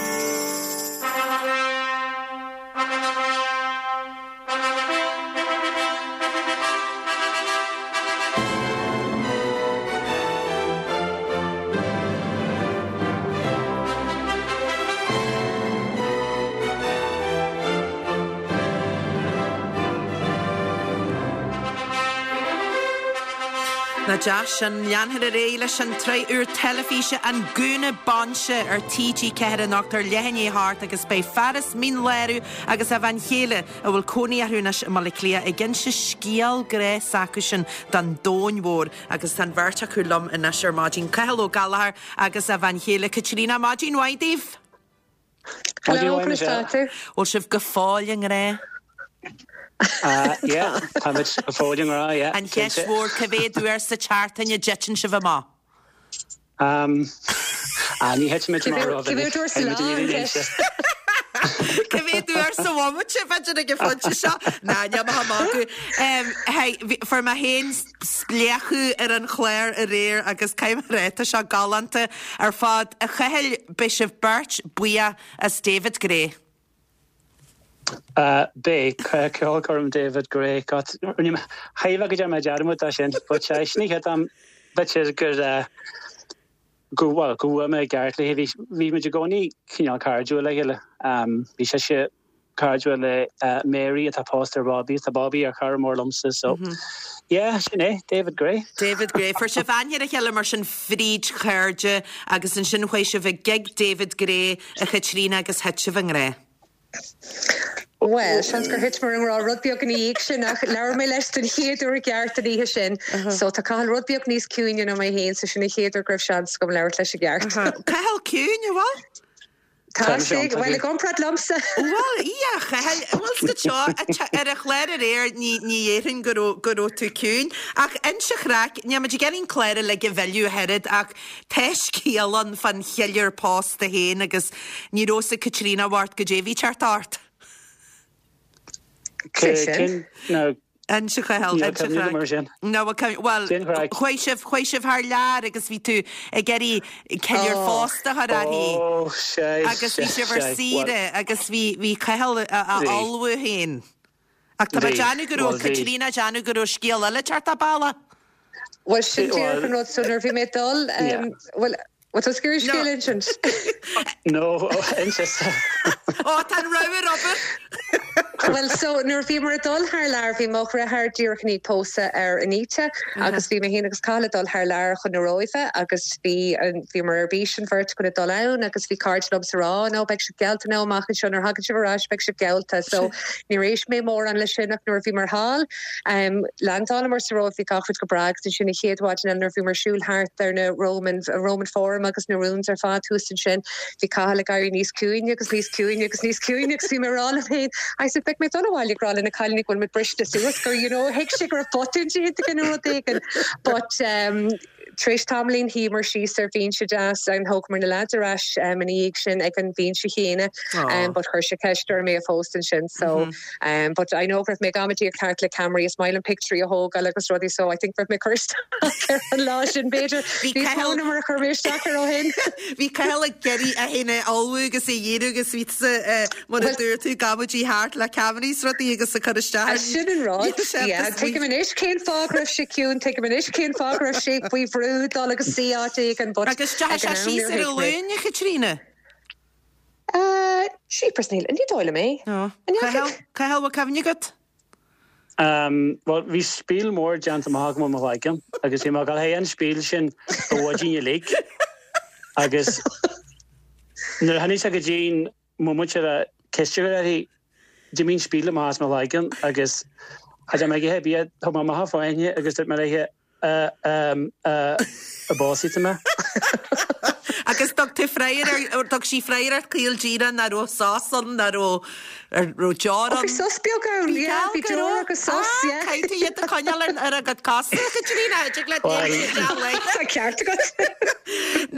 Na deas an leanthar a ré leis an tre úr telefíse an gúna banse ar T G ceir nachtar lehanné hart agus bei ferris mín léirú agus a bhain chéile a bhfuil cónaí arúnas maliclia i gin se scíal gré sacusin dan dóinhór agus tan bhirrte chulam in as ar mágin Caheló Gallagher agus a bhain chéile Catriona mágin Waidíh. Hello, Christopher. Ó sibh go fáiling ré. Uh, yeah, Hamid a fóding ra, yeah. An cheismór cyfé dúir sa chartan y jetin sif yma. Um, a ni het mit tomorrow. Cyfé dúir sa lá. Cyfé dúir sa wama sif edrych ag ffont sio. Na, ni am hamagu. Hei, for ma hen spliachu ar an chléir a réir agus caim reta sio galanta ar fad a chahel Bishop Birch buia as David Gray. Uh, Bé ceol chum David Gray got haimh go dear me dearmú a sin, but sní het am bitse gur go bhil go me gart le bhí me gcóí cinál cardú le heile bhí sé se cardú le Mary a tá póster Bobby tá Bobby ar char mór lumsa so yeah sinné David Gray. David Gray for se bhainir a cheile mar sin fríd chuirde agus an sin chuéis se bheith gig David Gray a Catriona agus het se bhan ré. Well, seans gur hit mar an rá rudbeag an íag sin ach leir mé leis den chéadú a gceart a ihe sin, so tá cail rudbeag níos cúine na mai héin, so sinna chéadú gribh seans go leir leis a gceart. Cail cúine bhil? Tá sé, bhfuil a gomprad lomsa. Well, ia, chail, bhil sta seo ar a chléir ar éir ní éirin goró tú cún, ach in se chraic, ní ma gerin chléir le go bheilú herid ach teis cíalan fan cheillir post a héin agus ní rosa Catriona wart go déhí chart art. No. En se chael, en se chael. No, well, chuisif, chuisif haar lear agus ví tú a geri ceir fósta har a hí. Oh, sé, agus ví se ver síre, agus ví chael a alwu hén. Ach tá Janu gurú, Catriona Janu gurú scíal eile charta bala? Well, sin tíar fan rud sunar bhí mé dul, well, what was scary scale engines? No, engines. Oh, tan rower Robert. Well, so nur bhí mar dul haar lear bhí mo ra haar dúrchaní pósa ar Anita agus bhí me hé agus cála dul haar lear chun na roife agus bhí bhí mar arbísin virt chun dul ann agus bhí cardlum sa rá nó beag se gelta nó machchan se ar hagan se bhrás beag se gelta so ní rééis mé mór an le sinach nuair bhí mar hall um, landtála mar sa rá bhí cachfud go brags an sinna chéadháin an nuair bhí mar siúlthart ar na Roman Roman Forum agus na rúns ar fá tústan sin bhí cála gairí níos cúine agus níos cúine agus níos cúine agus bhí mar rála féin I said Bek me donna while grall in a calnic one with British to you know, heck sugar potting she hit the can but um Trish Tomlin Hemer she ser vín se jazz an homer na ladarash um an eag sin ag an vín se chéine um but her se keistor me a fóstin sin so mm-hmm. um but I know if me gamati a cart le Camry a smile and picture a whole agus ruddy so I think for me cursed an lá sin beidir vi mar chuéis stacker o hin vi cael a geri a hinne alwu agus e dhéú agus ví mar a dúir tú gamatí hart le Camry ruddy agus a chuiste I shouldn't rod yeah take him an ish cén fágra se cún take him an ish cén fágra shape we dal agus síáte an bot agus sí ar a lúne Catriona sí presníil an dídáile mé Cail wa cefne got? Um, well, vi speel mór jant am hag mo maigem agus hí gal hé an speel sin a wajin le agus nu hanní a go Jean mo mu a keiste hí Jimín spele más maigem agus ha me he bí ha ma ha fáine agus me he Uh, um, uh, a bosí me. Agus dog tú freiir ar dog sí freiir ar cíl díra na ro sásan na ro ro járan. Bhí sos beagán, yeah, bhí jóra agus sos, yeah. Caitú iad a coineal ar a gad casa Catriona, ag le dé Tá ceart agad.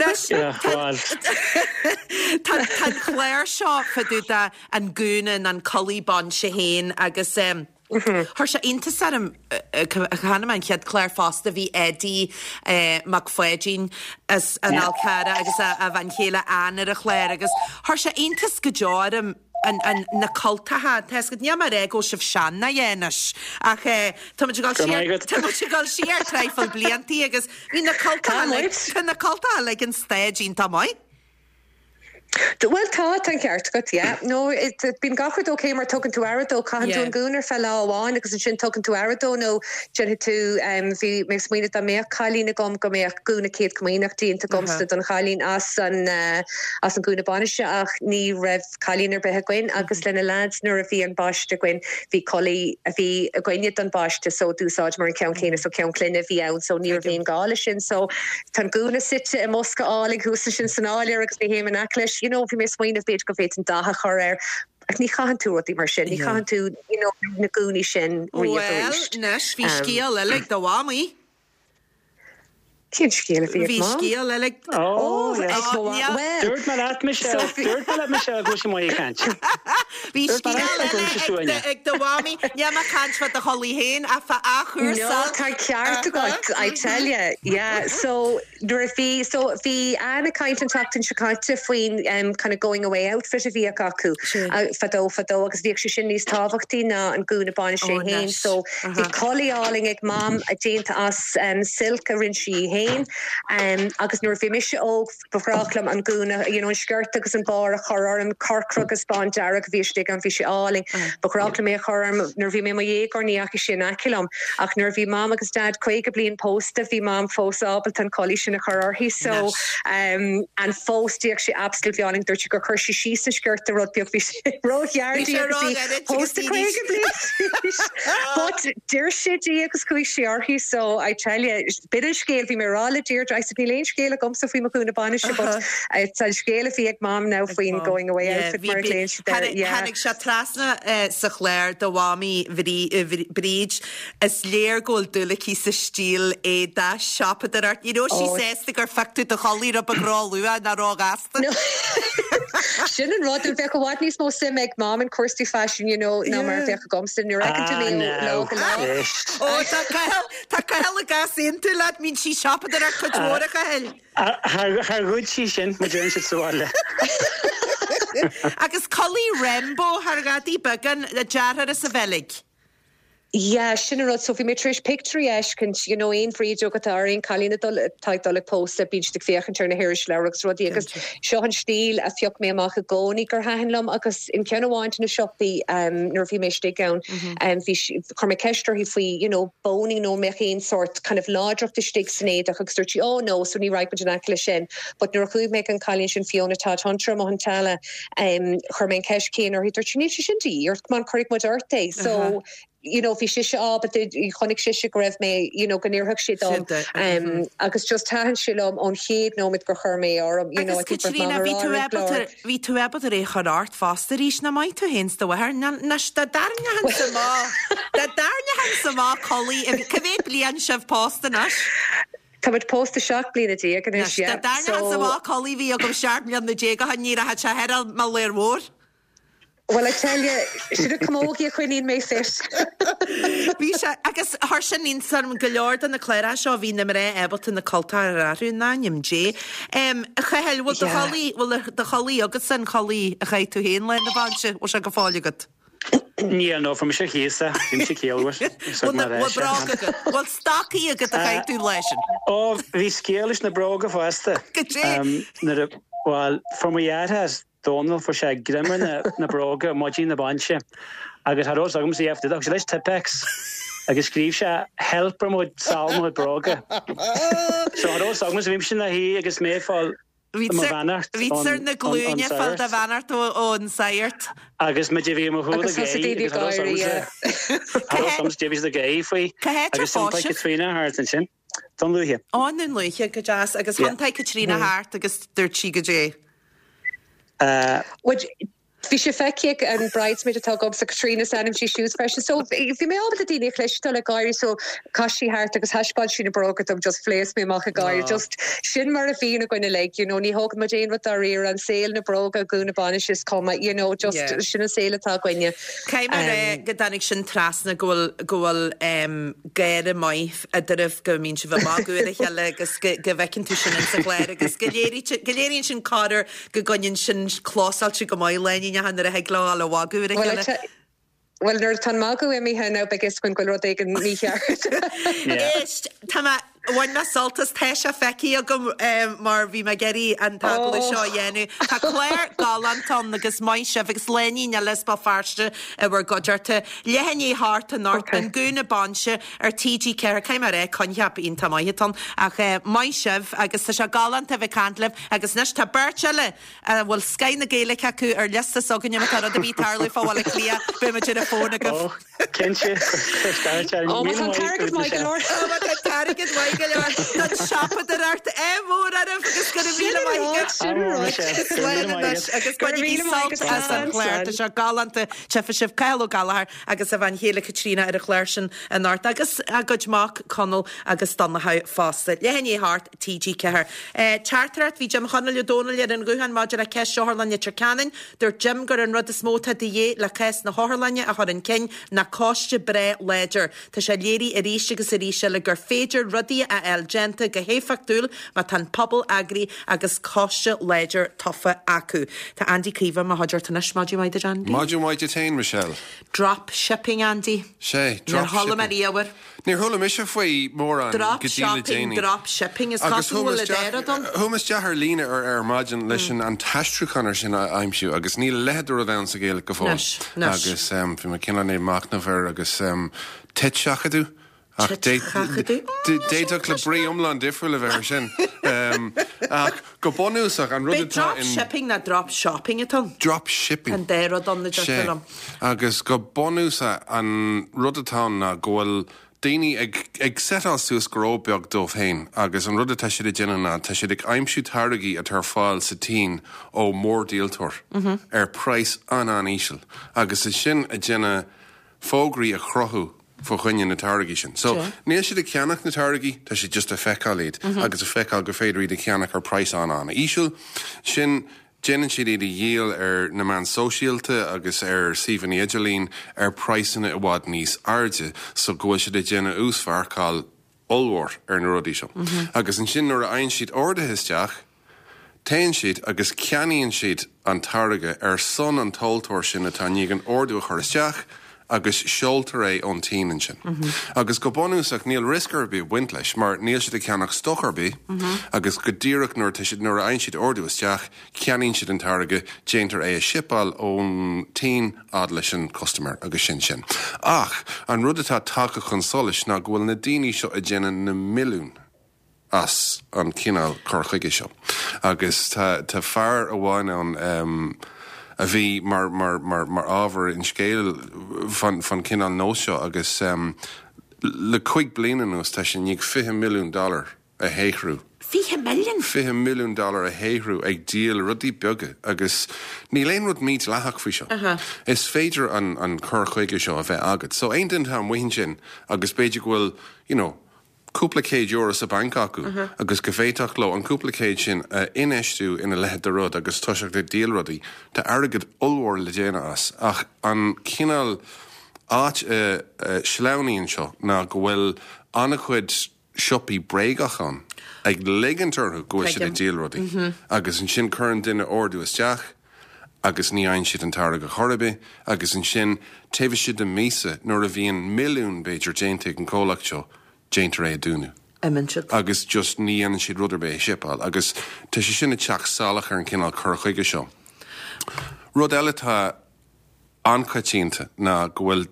Tá chléir seo faú an gúnan an colíbán se héin agus um, Thir sé intas arm chanaman cead Claire Foster bhí Eddie McFedgin as an alcara agus a bhain chéile anar a chléir agus thir sé intas go dearm an na cultathe Tás go neamar ag ó sibh seanna dhéanais ach tá gal siar treifil blianttí agus hí na cultathe na cultathe le an stéidín tá mai. Well tá an ceart go yeah. No it bín gachard ó céim mar tugann tú aradó caihan tú an gúnar fel láháin agus an sin tugann tú aradó nó gennne tú bhí mé smuoine a mé chalína gom go mé gúna céad comíachtaí inta gomsta don chalín as an as an gúna banise ach ní raibh chalínar bethe goin agus lena lads nuair a bhí an baiste goin bhí colí a bhí a goine an baiste so dúsáid mar an cean chéine so cean cluine bhí ann so níor bhíon gála sin so tá gúna site i Mosca álig húsa sin sanáir agus bhí héim an aclis you know, if you miss one of page go fit and daha choir. Ach ní chahan tú rotí mar sin, ní chahan tú, you know, na gúni sin riamh. Well, nes, bhí scéal le le do bhámaí. Cén scéal a bhí Bhí scéal le le... Oh, dúirt mar at me se, dúirt mar at me se a gúisi mai cant. Bhí scéal le le ag do bhámaí, neam a cant fa a cholí héin a fa a chúr No, tá ceart a got, I tell you, yeah. So, dúir bhí, so bhí Anna Kaint an tacht in Chicago faoin um, kind of going away outfit a bhí a gacu. Fadó, fadó, agus bhíag sin níos tábhachtí na an gúna bána sé héin. So, bhí colí áling ag mam a déanta as um, silk a rin si héin. Um, agus nuair bhí mise óg bhráchlam an gúna, you know, an skirt agus an bar a chorar an carcra agus bán dearag bhí stig an bhí sé áling. Bhráchlam mé choram nuair bhí mé mo dhégar níach sin acilam. Ach nuair bhí mam agus dad chuig a blion posta bhí mam fósábal tan colí sin a chorarthaí. So, um, an fóstíag sé absolútely áling dúirt go chuir sí sí sa skirt a rud beag bhí sé róheartí agus posta chuig a blion. But deir sé dí agus chuig sé arthaí, so I tell you, bit of scéal bhí mé rála dír drais a bhí léon scéal a gomsa faoi mo gúna banise, but it's a scéal a bhí ag mam now faoin going away outfit mar léon si there. Hannig se trasna sa chléir do bhámaí bríd is léir ggóil dulaí sa stíl é da siapa ar art. You know, she says the gur factú a cholír up a grálua na rágasta. Sin an rud an bheith bhhaid níos mó sim ag mam an cursí fashion, you know, ná mar bheith gomsa nu recin tú lío lá lá. Ó, tá cael a gas into lad mín sí siapa ar art chuidmóra cael. Har gúid sí sin, ma dúin si suáile. Agus colí Rembo har gadí bagan a jarhar a sa velig. Yeah, sin rud so bhí mé tríis picture eiscint, you know, aon frí jogatáirín chalína taiddola posta bíd de féchan tar na hiris lereachs rodí agus seo an stíl a fioc mé amach a gcónaí gur hainlam agus in ceanna bháint na siopaí um, nuair bhí mé stig ann um, bhí chu mé ceistar hí faoi, you know, bóning nó mé chéon sort kind of ládracht de stig snéad agus dúirtí, oh no, so ní raig an acla sin, but nuair chuig mé an chalín sin fiona tá tantra mo an tala um, chur mé ceis céan ar hí dúirtí ní sin dí, ar man chuig mo dúirta, so you know, fi shisha ah, but the chonig shisha gref me, you know, ganirhag shit on, um, agus just tahan shilom on head no mit gochur me or, you know, I think for mama vi tu ebot er echad art faster ish na mai tu hens da weher na na da darna han sama da darna han sama collie if kave blian chef post nash. Tá mit post a shock blina dé gan is yeah. Da darna han sama collie vi og sharp me on the jega han nira ha cha heral maler war. Well, I tell you, should have come over here when you may fish. I guess Harshan in some galord and the Clara show v numere Ableton the Cultar Nanyam J. Um Chahel will the Holly will the Holly Augustin Holly a high to Hain land a bunch was a fall you got. Yeah, no, from Shakisa in Shakilwas. Well, stocky you get the high to lesson. Oh, we scalish na broga faster. Um well from a yard has Donald for sé grimmer na, na broga modí na banse agus har os agam sé eftir agus leis tipex agus skrif sé helper mod salm mod broga so har os agam vim sin na hí agus méfall Vítar na glúine fall a bhanart ó an sairt agus me vi mo hu agus devis a gay foi agus some Katrina Hart and sin Don Luhe on nun luche go jazz agus han Katrina Hart agus dur chi go jé Uh, which Fi sé feici an bridesmaid atá gob sa Katrina Sanim she shoes fashion. So if you may all the dini clishtal a gairi so kashi heart agus hashpad she na broke of just flace me mach a gairi just shin mar a fina going to like you know ni hog ma Jane with our ear and sail na broga guna banishes comma you know just yeah. shin a sail atá gwenya. Caiimar gedanig sin trasna goil goil um gaire maith a dyryf go mín si fy magwyr a chale agus gyfecyn tu sin yn sa gler agus galéirin sin carter gygonyn sin closal si gomail lenin a hanner a heglo al a wagwyr a chale. Well, there's tan magu emi ha now biggest when go rodeg and me here. Yes, tama one na saltas tesha feki agum mar vi mageri and tagl seo yenu. Ta Claire Galanton agus mai agus Lenny na lesba farste e wer godjarte leheni hart and nort and guna bansche er T G care kaimare konjap in tamayeton ach mai chef agus sa galant ave kantlev agus nes ta birchele will sky na gele kaku er lesta sogun yama the beat tarly for wala clear be ma phone oh kenche oh my target Michael or oh my target Michael or that shop at the art ever and it's going to be like agus going to salt as a Claire the galant chef chef Kyle Gallagher agus van hele Katrina at a Clairson and art agus a good mark Connell agus donna how fast leheni heart T G Care eh charterat vi Jim Connell Donald and Guhan Major Kesh Horlanya Chircanin der Jim gur an rud is móta die la kes na Horlanya a an kin na coste bre ledger ta se léri a ríise agus a ríise le gur féidir rudí a elgenta go héfactúil ma tan pobl agri agus coste ledger tofa acu. Ta Andy Cleaver ma hodger tan ismaji mai de Andy. Maji mai de tain Michelle. Drop shipping Andy. She drop shipping. Maria Near Hulla Misha foi more on drop shopping, drop shipping is costing will there done. Humus Jahar Lena or er Margin Lishan and Tastru Connor sin I'm sure agus Neil Leder down sa Gaelic go agus um from McKinnon name Macnaver agus um Ted Shachadu. Ach, date le brí umlan difriúil a bheir sin. Ach, go bonúsach an rud drop shipping na drop shopping atá. Drop shipping. An déir an na just agus go bonúsa an rud atá na gohfuil daoine ag setá suas gróbeag dómh hain agus an rud a teisiid a déanana teisiid ag aimsú targaí a tar fáil sa tín ó mór díaltóir ar price an an ísil agus is sin a déana fógraí a chrothú for chuine na targaí sin. So, níl siad a ceannach na targaí, tá si just a feicáil iad, agus a feicáil go féidir iad a ceannach ar price an an. Ísil, sin déanann siad iad a dhéal ar na man sóisialta agus ar Stephen Egelín ar priceanna a bhád níos airde, so go siad a déanana úsfarcáil olmhór ar na rudí seo. Agus an sin nuair a aon siad ordathe isteach, tain siad agus ceanaíonn siad an targa ar son an toltóir sin atá níag an ordú a chur isteach, agus seoltar é ón tíanaan sin. Agus go bonúsach níl riscar bí bhaint leis, mar níl siad a ceannach stochar bí, agus go ddíireach nuair tá siad nuair a aon siad ordú isteach, ceanaíonn siad an targa déantar é a sipáil ón tín ad leis an customer agus sin sin. Ach, an rud atá take chun solis ná go bhfuil na daoine seo a déanaan na milliún as an cinál chorchuige seo. Agus tá fearr a bháin an um, a bhí mar mar mar mar ábhar in scéal fan fan cinál nó seo agus um, le chuig bliana nús tá sin níag fiche milliún dollar a héichrú. Fiche milliún? Fiche milliún dollar a héichrú ag díal rudí beaga agus ní léon rud míid lethach faoi seo. Is féidir an an chur chuige seo a bheith agat. So aon den tá muhin sin agus beidir bhfuil, you know, cúpla céad euro sa bank acu, uh-huh. agus go féiteach lo an cúpla céad sin uh, inéistú ina lehead de rud agus tuiseach de díal rudaí, tá airgad olmhór le déana as. Ach an cinál áit uh, uh, sleamhnaíonn seo ná go bhfuil anna chuid siopaí breigachan ag ligantarthu go bhfuil siad a díal rudaí. Agus an sin churann duine ordú isteach, agus ní aon siad an targa chorbe, agus an sin taobh siad a mísa nuair a bhíon milliún beidir déantaigh an cólacht seo, Jaintar é a dúnú. Agus just ní an siad rudidir bé sipáil, agus tá sé sinna teach salach ar an cinál chur chuige seo. Rud eile tá ancaitínta ná go bhfuil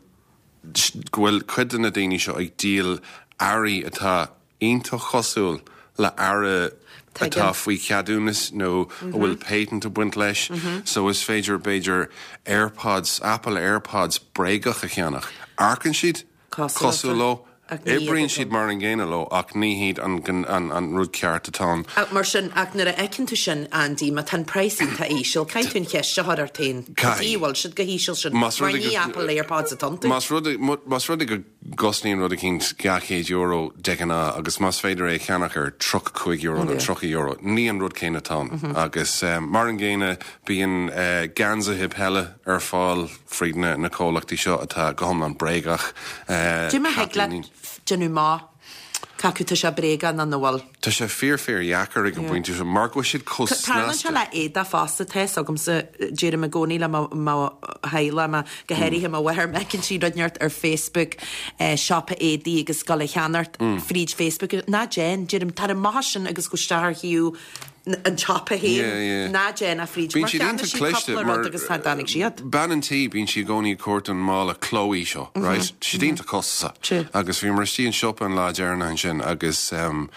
go bhfuil cuidan na daoine seo ag díal airí atá ionta chosúil le aire atá faoi ceadúnas nó bhfuil patent a buint leis, so is féidir beidir AirPods, Apple AirPods breigach a cheannach. Arcann siad cosúil lo Ibrin siad mar an ggéine lo ach ní hiad an rud ceart atá. Ach mar sin ach nar a ecinú sin Andy má tan pricing tá ísisiil caiitún cheiste ar tain. Íhil siad go híisiil sin mar ní Apple AirPods a tantu. Mas rud go gosníon rud a cinn gachéad euro deganna agus mas féidir é cheannach ar tro chuig euro na trocha euro. Ní an rud céine tá agus mar an ggéine bíon gansa hib heile ar fáil frídne na cólachtaí seo atá gom an breigach. Dú me heagla genú má cacuta se brega na nóhil. Tá sé fear fear jacar ag an buintú se mar go siad cosna. Tá se le éad a fásta te agam sa déir me gcóí le má heile me gohéirí a bhhair mecinn si rodneart ar Facebook shoppa édaí agus gal cheanart fríd Facebook ná Jen Jim tar a másin agus go stair hiú an choppa hé ná Jen a fríd Bhín siad inta cléiste mar agus danig siad. Banantí bín si gcóí cuat an mála Chloe seo, right? Si dínta costa agus bhí mar tíon shoppa an lá dearna sin agus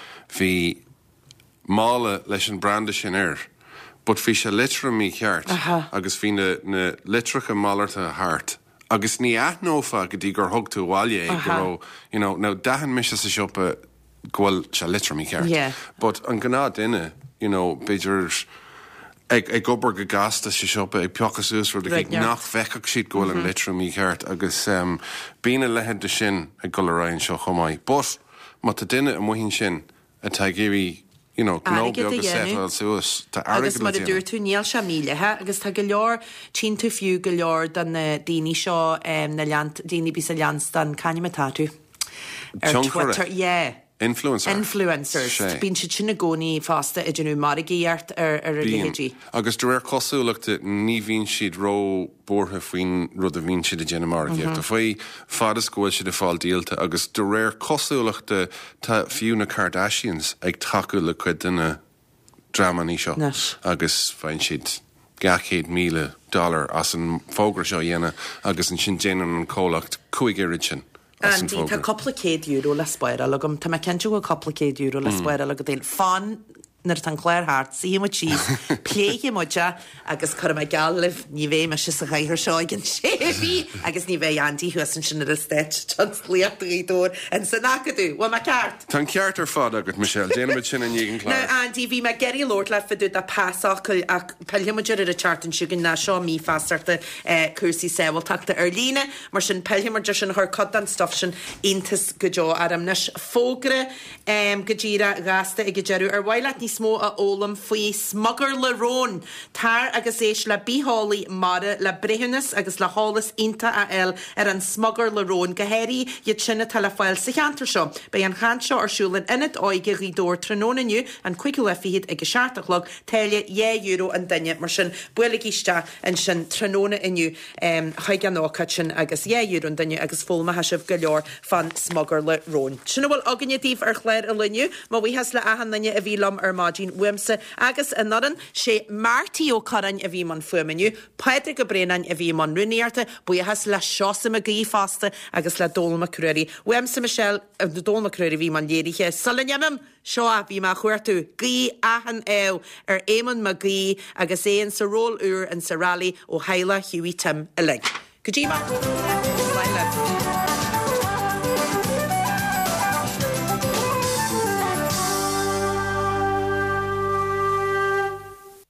bhí mála leis an branda sin air, but bhí sé litra mí cheart agus bhí na litracha málarta a hart. Agus ní aithnófa go dtí gur thugtú bháile go you know, ná dahan mis sa shoppa ghfuil se litra mí cheart. But an gná duine you know, beidir ag ag gobar go gasta sé shoppa ag peachas ús rud ag nach bheicach siad ghfuil an litra mí cheart agus bína lehead de sin ag go le raon seo chomáid. But má tá duine an mhaithín sin atá géirí you know, no agus settle suas tá agus mar a dúir tú níl se mílethe agus tá go leor tí tú fiú go leor dan na daoine seo na daoine bí sa leanstan caiinematá tú ar Twitter, yeah. Influencer. Influencers. Bín si sinna gcónaí fásta i dúnú mar a géart ar ar a léhéidí. Agus dú réir cosúlaachta ní bhín siad ró bortha faoin rud a bhín siad a déanana mar a géart. Tá faoi fadas gúil siad a fáil díalta agus dú réir cosúlaachta tá fiú na Kardashians ag taú le chuid duna dramaní seo. Agus fain siad gachéad míle dollar as an fógra seo dhéana agus an sin déanaan an cólacht chuig éirid sin. Andy, tá copplicéad euro le spáire agam, tá me ceintú go copplicéad euro le spáire agad éil fan nar tan Claire Hart, sí mo cheese, pléige moja agus chum me galibh ní bhéh me si a gaiir seo gin séhí agus ní bheith Andy huasan sin a stéit chans líochttaí dór an san acadú, bhil me ceart. Tá ceart ar fád agad Michelle, déanamid sin an dhégan Claire. No, Andy, bhí me geirí Lord le fidú a pásachail ach peilhimuidir ar a chartan siúgan na seo mí fástarta cuasaí sábhailteachta ar lína, mar sin peilhimuidir sin th cod an stuff sin intas go deo adam nes fógra go ddíra gasta ag go dearú ar bhhaile ní smó a ólam faoi smugar le rón tar agus éis le bíálaí mara le brehunas agus le hálas inta a el ar an smugar le rón gohéirí iad sinna telefoil sa cheantar seo bei an chan seo arsúlan inad áige rídór trónaniu an cuiiciú le fiad ag seaartachlog teile é euro an daine mar sin buile iste an sin tróna inniu chaig an ácha sin agus é euro an daine agus fólma he sibh go leor fan smugar le rón. Sinna bhfuil agannítíh ar chléir a leniu má bhíhas le ahananne a bhílam ar Mágin Wimsa agus an nadan sé Martí ó Carain a bhí man fuamaniu, Pedro go Brennan a bhí man runíarta, buíhas le seosam a gaí fásta agus le dólma cruirí. Wimsa Michelle a dólma cruirí bhí man léiriche. Salannemam seo a bhí má chuirtú gaí ahan ew ar éman ma gaí agus éon sa ról úr an sa rally ó Heile Hughie Tim a le. Go dtí mar?